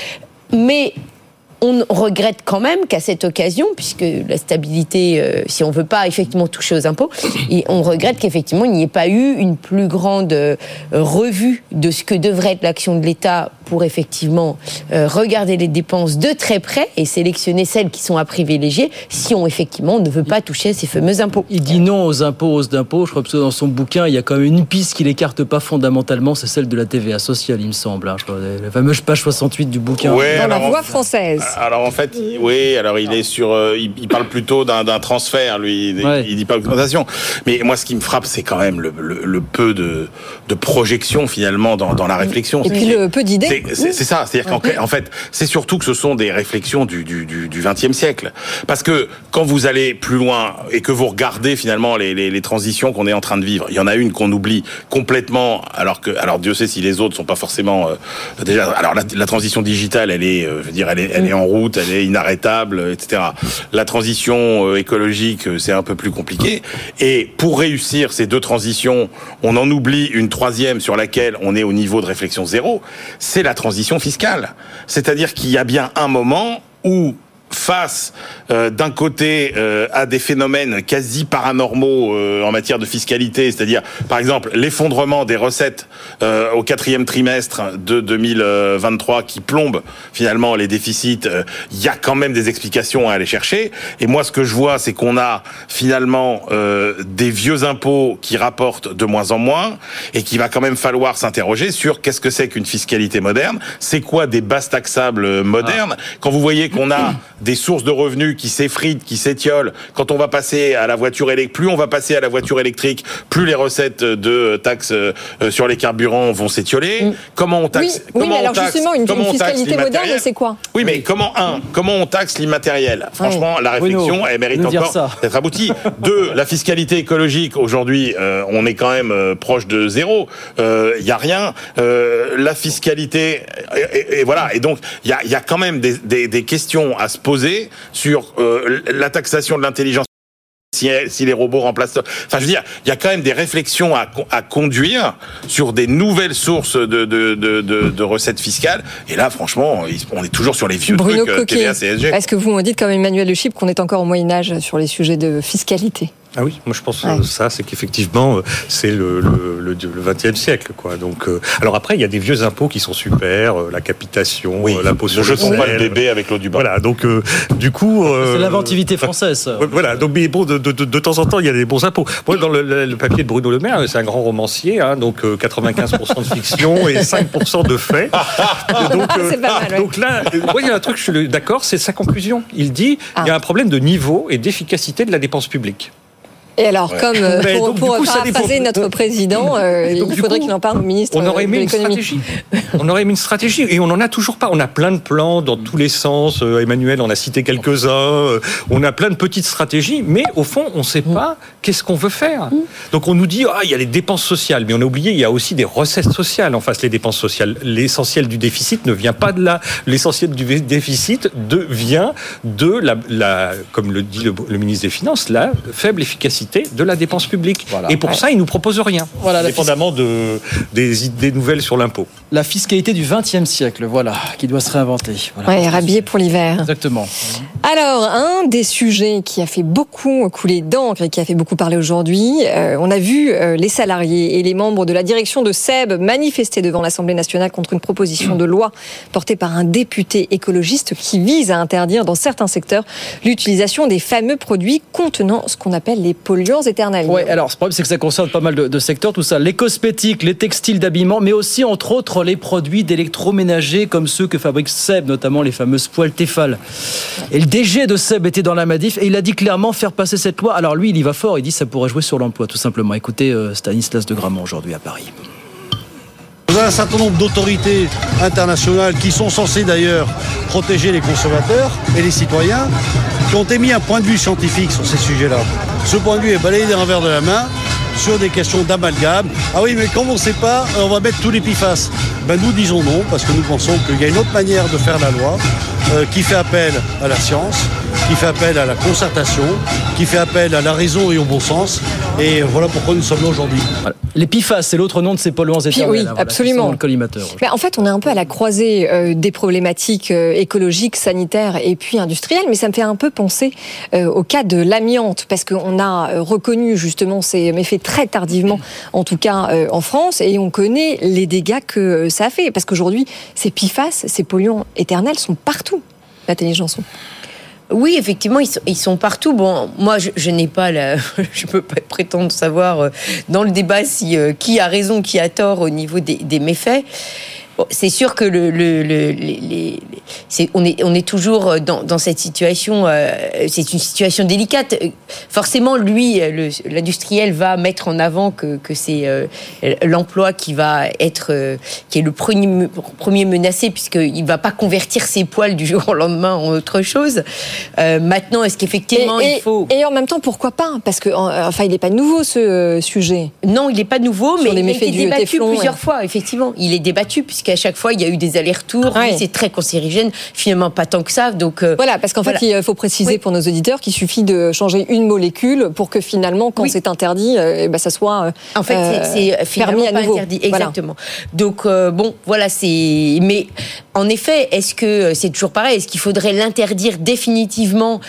Mais on regrette quand même qu'à cette occasion, puisque la stabilité, euh, si on ne veut pas effectivement toucher aux impôts, et on regrette qu'effectivement il n'y ait pas eu une plus grande euh, revue de ce que devrait être l'action de l'État pour effectivement euh, regarder les dépenses de très près et sélectionner celles qui sont à privilégier si on effectivement on ne veut pas toucher à ces fameux impôts. Il dit non aux impôts, aux d'impôts. Je crois que dans son bouquin, il y a quand même une piste qu'il n'écarte pas fondamentalement, c'est celle de la T V A sociale, il me semble. Hein, je crois, la fameuse page soixante-huit du bouquin. Ouais, dans alors, la voix française. Alors en fait, oui, alors il est sur, euh, il, il parle plutôt d'un, d'un transfert, lui, il, ouais. il dit pas augmentation. Mais moi, ce qui me frappe, c'est quand même le, le, le peu de, de projection finalement dans, dans la réflexion. Et puis le peu d'idées. C'est, c'est, c'est ça, c'est-à-dire qu'en en fait, c'est surtout que ce sont des réflexions du, du, du, du vingtième siècle. Parce que quand vous allez plus loin et que vous regardez finalement les, les, les transitions qu'on est en train de vivre, il y en a une qu'on oublie complètement, alors que, alors Dieu sait si les autres sont pas forcément euh, déjà. Alors la, la transition digitale, elle est, euh, je veux dire, elle est, elle est en route, elle est inarrêtable, et cetera. La transition euh, écologique, euh, c'est un peu plus compliqué. Et pour réussir ces deux transitions, on en oublie une troisième sur laquelle on est au niveau de réflexion zéro, c'est la transition fiscale. C'est-à-dire qu'il y a bien un moment où, face euh, d'un côté euh, à des phénomènes quasi paranormaux euh, en matière de fiscalité, c'est-à-dire par exemple l'effondrement des recettes euh, au quatrième trimestre de deux mille vingt-trois qui plombe finalement les déficits, il euh, y a quand même des explications à aller chercher. Et moi ce que je vois, c'est qu'on a finalement euh, des vieux impôts qui rapportent de moins en moins et qu'il va quand même falloir s'interroger sur qu'est-ce que c'est qu'une fiscalité moderne, c'est quoi des bases taxables modernes. Ah. Quand vous voyez qu'on a des sources de revenus qui s'effritent, qui s'étiolent. Quand on va passer à la voiture électrique, plus on va passer à la voiture électrique, plus les recettes de taxes sur les carburants vont s'étioler. Mmh. Comment on taxe Oui, oui mais alors taxe, justement, une, une fiscalité moderne, c'est quoi ? Oui, mais comment un, comment on taxe l'immatériel ? Franchement, oui. la réflexion, Bruno, elle mérite encore d'être aboutie. Deux, la fiscalité écologique aujourd'hui, euh, on est quand même euh, proche de zéro. Il euh, y a rien. Euh, la fiscalité, et, et, et voilà. Et donc, il y a, y a quand même des, des, des questions à se poser sur euh, la taxation de l'intelligence. Si, si les robots remplacent... Enfin, je veux dire, il y a quand même des réflexions à, à conduire sur des nouvelles sources de, de, de, de, de recettes fiscales. Et là, franchement, on est toujours sur les vieux Bruno trucs Coquet, T V A, C S G. Est-ce que vous me dites, comme Emmanuel Le Chip, qu'on est encore au Moyen-Âge sur les sujets de fiscalité ? Ah oui, moi je pense ouais. que ça, c'est qu'effectivement, c'est le, le, le, le vingtième siècle, quoi. Donc, euh, alors après, il y a des vieux impôts qui sont super, euh, la capitation, oui, euh, l'impôt sur le le sel. Je ne pas le bébé avec l'eau du bain. Voilà, donc euh, du coup, euh, c'est l'inventivité française. Ça. Voilà, donc mais bon, de, de, de, de temps en temps, il y a des bons impôts. Moi, dans le, le, le papier de Bruno Le Maire, c'est un grand romancier, hein, donc euh, quatre-vingt-quinze pour cent de fiction et cinq pour cent de faits. Donc, euh, c'est pas mal, ouais. donc là, moi, il y a un truc, je suis d'accord, c'est sa conclusion. Il dit, ah. il y a un problème de niveau et d'efficacité de la dépense publique. Et alors, ouais. comme euh, pour, donc, pour coup, paraphraser notre président, euh, il faudrait coup, qu'il en parle au ministre on aurait aimé de l'économie. Une stratégie. On aurait aimé une stratégie et on n'en a toujours pas. On a plein de plans dans tous les sens. Euh, Emmanuel en a cité quelques-uns. Euh, on a plein de petites stratégies, mais au fond, on ne sait pas mmh. qu'est-ce qu'on veut faire. Mmh. Donc on nous dit, ah, il y a les dépenses sociales, mais on a oublié, il y a aussi des recettes sociales en face les dépenses sociales. L'essentiel du déficit ne vient pas de là. L'essentiel du déficit de, vient de la, la, comme le dit le, le ministre des Finances, la faible efficacité l'efficacité de la dépense publique. Voilà. Et pour ouais. ça, ils nous proposent rien, voilà, dépendamment de, des idées nouvelles sur l'impôt. La fiscalité du vingtième siècle, voilà, qui doit se réinventer. Voilà. Ouais, rhabillé pour l'hiver. Exactement. Alors, un des sujets qui a fait beaucoup couler d'encre et qui a fait beaucoup parler aujourd'hui, euh, on a vu euh, les salariés et les membres de la direction de S E B manifester devant l'Assemblée nationale contre une proposition de loi portée par un député écologiste qui vise à interdire dans certains secteurs l'utilisation des fameux produits contenant ce qu'on appelle les polluants éternels. Oui, alors le problème c'est que ça concerne pas mal de, de secteurs, tout ça, les cosmétiques, les textiles d'habillement, mais aussi entre autres les produits d'électroménager comme ceux que fabrique S E B, notamment les fameuses poêles Tefal. Et le D G de S E B était dans la manif et il a dit clairement faire passer cette loi. Alors lui, il y va fort, il dit que ça pourrait jouer sur l'emploi, tout simplement. Écoutez euh, Stanislas de Gramont aujourd'hui à Paris. Vous avez un certain nombre d'autorités internationales qui sont censées d'ailleurs protéger les consommateurs et les citoyens, qui ont émis un point de vue scientifique sur ces sujets-là. Ce point de vue est balayé d'un revers de la main sur des questions d'amalgame. Ah oui, mais comme on ne sait pas, on va mettre tous les P F A S. Ben, nous disons non, parce que nous pensons qu'il y a une autre manière de faire la loi euh, qui fait appel à la science, qui fait appel à la concertation, qui fait appel à la raison et au bon sens. Et voilà pourquoi nous sommes là aujourd'hui. Voilà. Les P F A S, c'est l'autre nom de ces polluants éternels. Oui, hein, voilà, absolument. Le collimateur. Mais en fait, on est un peu à la croisée euh, des problématiques euh, écologiques, sanitaires et puis industrielles. Mais ça me fait un peu penser euh, au cas de l'amiante, parce qu'on a euh, reconnu justement ces méfaits très tardivement, en tout cas euh, en France, et on connaît les dégâts que euh, ça a fait. Parce qu'aujourd'hui, ces P F A S, ces polluants éternels sont partout. Nathalie Janson. Oui, effectivement, ils sont, ils sont partout. Bon, moi, je, je n'ai pas la, je peux pas prétendre savoir euh, dans le débat si euh, qui a raison, qui a tort au niveau des, des méfaits. Bon, c'est sûr que le, le, le les, les, c'est, on est, on est toujours dans, dans cette situation. Euh, c'est une situation délicate. Forcément, lui, le, l'industriel va mettre en avant que, que c'est euh, l'emploi qui va être, euh, qui est le premier, premier menacé, puisqu'il va pas convertir ses poils du jour au lendemain en autre chose. Euh, maintenant, est-ce qu'effectivement, et, et, il faut... Et en même temps, pourquoi pas ? Parce que, enfin, il n'est pas nouveau, ce euh, sujet. Non, il n'est pas nouveau, Sur mais il a été débattu téflon, plusieurs ouais. fois, effectivement. Il est débattu, puisqu'à chaque fois, il y a eu des allers-retours. Ouais. Oui, c'est très cancérigène. Finalement, pas tant que ça. Donc, euh, voilà, parce qu'en voilà. fait, il faut préciser oui. pour nos auditeurs qu'il suffit de changer une molécule pour que finalement, quand oui. c'est interdit, euh, ben, ça soit euh, en fait, c'est, c'est finalement permis à pas nouveau. interdit. Exactement. Voilà. Donc, euh, bon, voilà, c'est... Mais, en effet, est-ce que... C'est toujours pareil. Est-ce qu'il faudrait l'interdire définitivement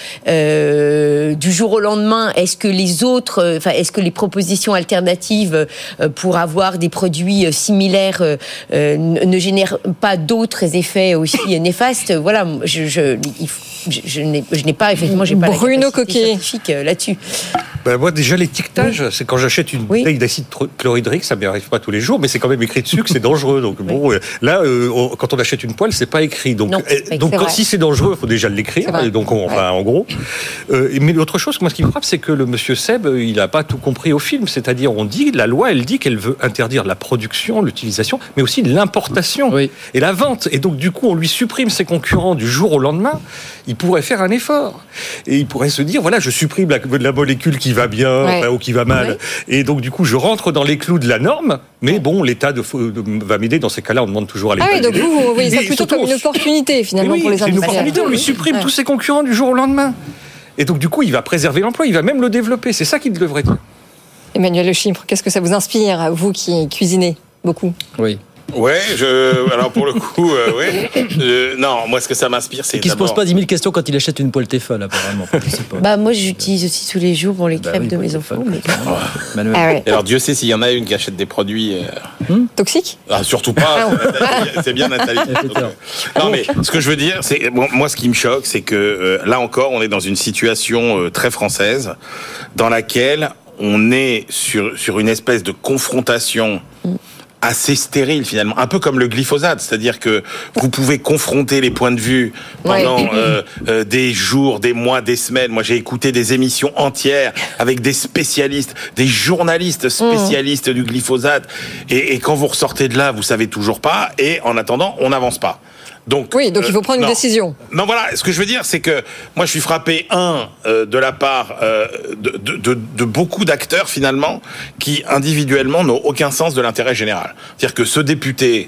euh, du jour au lendemain ? Est-ce que les autres... Enfin, est-ce que les propositions alternatives euh, pour avoir des produits euh, similaires euh, euh, ne génèrent pas d'autres effets aussi néfastes ? Voilà, je, je, je, je, n'ai, je n'ai pas, effectivement, j'ai pas Bruno la capacité Coquet. scientifique là-dessus. Ben moi, déjà, l'étiquetage, oui. c'est quand j'achète une bouteille oui. d'acide chlorhydrique, ça ne m'arrive pas tous les jours, mais c'est quand même écrit dessus que c'est dangereux. Donc, oui. bon, là, euh, on, quand on achète une poêle, c'est pas écrit. Donc, non, euh, donc quand, si c'est dangereux, il faut déjà l'écrire. Et donc, on, enfin, en gros. Euh, mais l'autre chose, moi, ce qui me frappe, c'est que le monsieur S E B, il n'a pas tout compris au film. C'est-à-dire, on dit, la loi, elle dit qu'elle veut interdire la production, l'utilisation, mais aussi l'importation oui. et la vente. Et donc, du coup, on lui supprime ses concurrents du jour au lendemain. Il pourrait faire un effort. Et il pourrait se dire, voilà, je supprime la, la molécule qui va bien, ouais. ou qui va mal. Oui. Et donc, du coup, je rentre dans les clous de la norme, mais bon, l'État de, de, va m'aider. Dans ces cas-là, on demande toujours à l'État. Ah oui, donc vous, vous voyez ça plutôt surtout, comme une opportunité, finalement, oui, pour les c'est industriels. Une opportunité, on lui supprime ouais. tous ses concurrents du jour au lendemain. Et donc, du coup, il va préserver l'emploi, il va même le développer. C'est ça qu'il devrait dire. Emmanuel Le Chypre, qu'est-ce que ça vous inspire, vous qui cuisinez beaucoup ? Oui. Ouais, je, alors pour le coup, euh, ouais. Euh, non, moi ce que ça m'inspire, c'est. Et qui se pose pas dix mille questions quand il achète une poêle Tefal, apparemment. Je sais pas. Bah, moi j'utilise aussi tous les jours pour les bah crêpes oui, de mes enfants. Mais... Oh. Ah ouais. Alors Dieu sait s'il y en a une qui achète des produits. Euh... Hum, toxiques ? Ah, surtout pas. Nathalie, c'est bien, Nathalie. Non, mais ce que je veux dire, c'est. Bon, moi ce qui me choque, c'est que euh, là encore, on est dans une situation euh, très française dans laquelle on est sur, sur une espèce de confrontation. Hum. assez stérile finalement, un peu comme le glyphosate, c'est-à-dire que vous pouvez confronter les points de vue pendant ouais. euh, euh, des jours, des mois, des semaines. Moi, j'ai écouté des émissions entières avec des spécialistes, des journalistes spécialistes mmh. du glyphosate, et, et quand vous ressortez de là, vous savez toujours pas, et en attendant, on n'avance pas. Donc, oui, donc euh, il faut prendre non. une décision. Non, voilà, ce que je veux dire, c'est que moi, je suis frappé, un, euh, de la part euh, de, de, de, de beaucoup d'acteurs, finalement, qui, individuellement, n'ont aucun sens de l'intérêt général. C'est-à-dire que ce député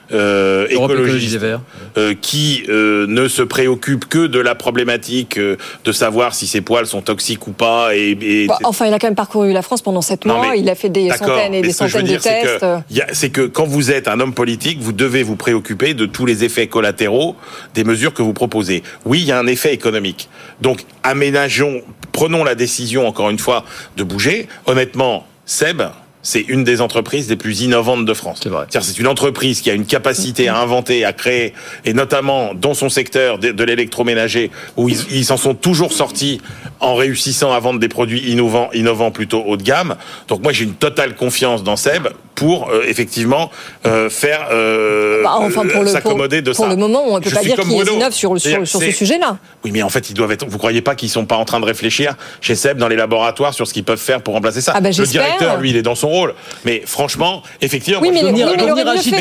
euh, écologiste Verts. euh, qui euh, ne se préoccupe que de la problématique euh, de savoir si ses poils sont toxiques ou pas. Et, et bah, enfin, il a quand même parcouru la France pendant sept mois. Mais, il a fait des centaines et des centaines de dire, tests. C'est que, c'est que quand vous êtes un homme politique, vous devez vous préoccuper de tous les effets collatéraux des mesures que vous proposez. Oui, il y a un effet économique. Donc, aménageons, prenons la décision, encore une fois, de bouger. Honnêtement, Seb, c'est une des entreprises les plus innovantes de France. C'est vrai. C'est-à-dire, c'est une entreprise qui a une capacité à inventer, à créer, et notamment dans son secteur de, de l'électroménager, où ils, ils s'en sont toujours sortis en réussissant à vendre des produits innovants, innovants plutôt haut de gamme. Donc moi, j'ai une totale confiance dans Seb pour euh, effectivement euh, faire euh, bah, enfin, pour le, s'accommoder de pour, ça. Pour le moment, on ne peut Je pas dire qu'ils Bruno. innovent sur, sur, sur ce sujet-là. Oui, mais en fait, ils doivent être. Vous croyez pas qu'ils sont pas en train de réfléchir chez Seb dans les laboratoires sur ce qu'ils peuvent faire pour remplacer ça? Ah bah, le directeur, lui, il est dans son rôle. Mais franchement, effectivement, oui, mais moi, le, je oui, mais il aurait mieux fait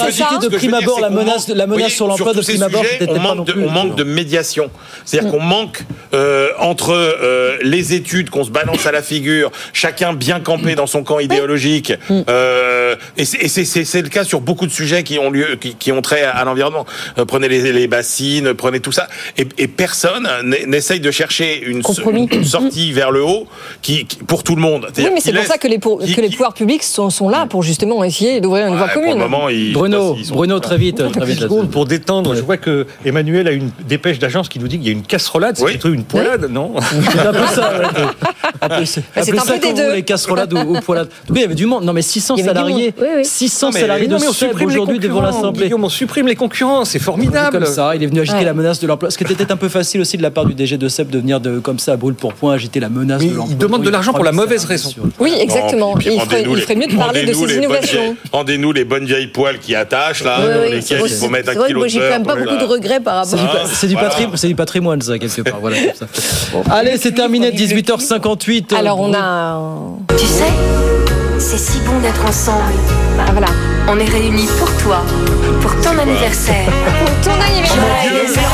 de prime abord la menace, la menace oui, sur l'emploi de prime abord. On manque de, on manque de médiation. C'est-à-dire qu'on manque euh, entre euh, les études qu'on se balance à la figure, chacun bien campé dans son camp idéologique. Euh, et c'est, et c'est, c'est, c'est le cas sur beaucoup de sujets qui ont lieu, qui, qui ont trait à, à l'environnement. Euh, prenez les, les bassines, prenez tout ça, et, et personne n'essaye de chercher une, une sortie vers le haut qui, qui pour tout le monde. Oui, mais c'est pour laisse, ça que les, pour, qui, que les pouvoirs publics sont, sont là pour justement essayer d'ouvrir une ouais, voie commune. Pour le moment, ils, Bruno, ils sont, Bruno, très vite, très vite. Secondes pour détendre. Ouais. Je vois que Emmanuel a une dépêche d'agence qui nous dit qu'il y a une casserolade, c'est oui. plutôt une poilade, oui. non? C'est un peu ça. Ouais. C'est un peu ça des deux. Les casserolades ou, ou poilades. Oui, il y avait du monde. Non, mais six cents salariés. Oui, oui. six cents non, salariés non, de Seb aujourd'hui devant l'Assemblée. Guillaume, on supprime les concurrents, c'est formidable. Comme ça, il est venu agiter ouais. la menace de l'emploi. Ce qui était peut-être un peu facile aussi de la part du D G de Seb de venir de, comme ça, à brûle pour point, agiter la menace mais de l'emploi. Il demande de l'argent pour la mauvaise raison. Oui, exactement. Non, il, ferait, il ferait mieux de parler de ces innovations. Rendez-nous les bonnes vieilles poils qui attachent, là, dans lesquelles il faut mettre un kilo de beurre. Moi, j'ai quand même pas beaucoup de regrets par rapport à ça. C'est du patrimoine, ça, quelque part. Voilà, comme ça. Allez, c'est terminé, dix-huit heures cinquante-huit. Alors, on a... Tu sais, c'est si bon d'être ensemble. Bah voilà, on est réunis pour toi, pour ton anniversaire. Pour ton anniversaire.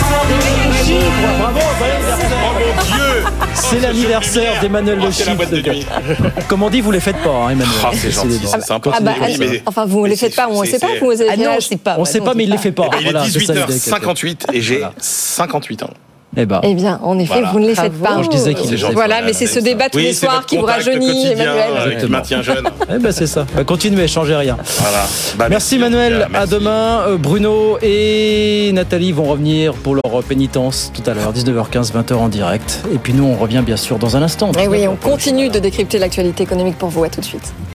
Bravo, bon anniversaire. Oh mon Dieu. C'est l'anniversaire d'Emmanuel Le Chypre. Comme on dit, vous les faites pas, hein, Emmanuel. Ah, c'est gentil, c'est sympa. Ah bah, oui, mais... Enfin, vous ne les faites pas, on ne sait pas. Vous ah non, je sais pas. On ne sait pas, mais il ne les fait pas. Il est dix-huit heures cinquante-huit et j'ai cinquante-huit ans. Eh, ben. eh bien, en effet, voilà. Vous ne les faites pas. Je disais qu'il est Voilà, mais c'est ce débat tous oui, les soirs qui vous rajeunit, Emmanuel. Qui maintient jeune. Eh ben, c'est ça. Bah, continuez, changez rien. Voilà. Bah, merci, Emmanuel. À demain. Euh, Bruno et Nathalie vont revenir pour leur pénitence tout à l'heure, dix-neuf heures quinze, vingt heures en direct. Et puis nous, on revient bien sûr dans un instant. Et oui, on continue de décrypter l'actualité économique pour vous. À tout de suite.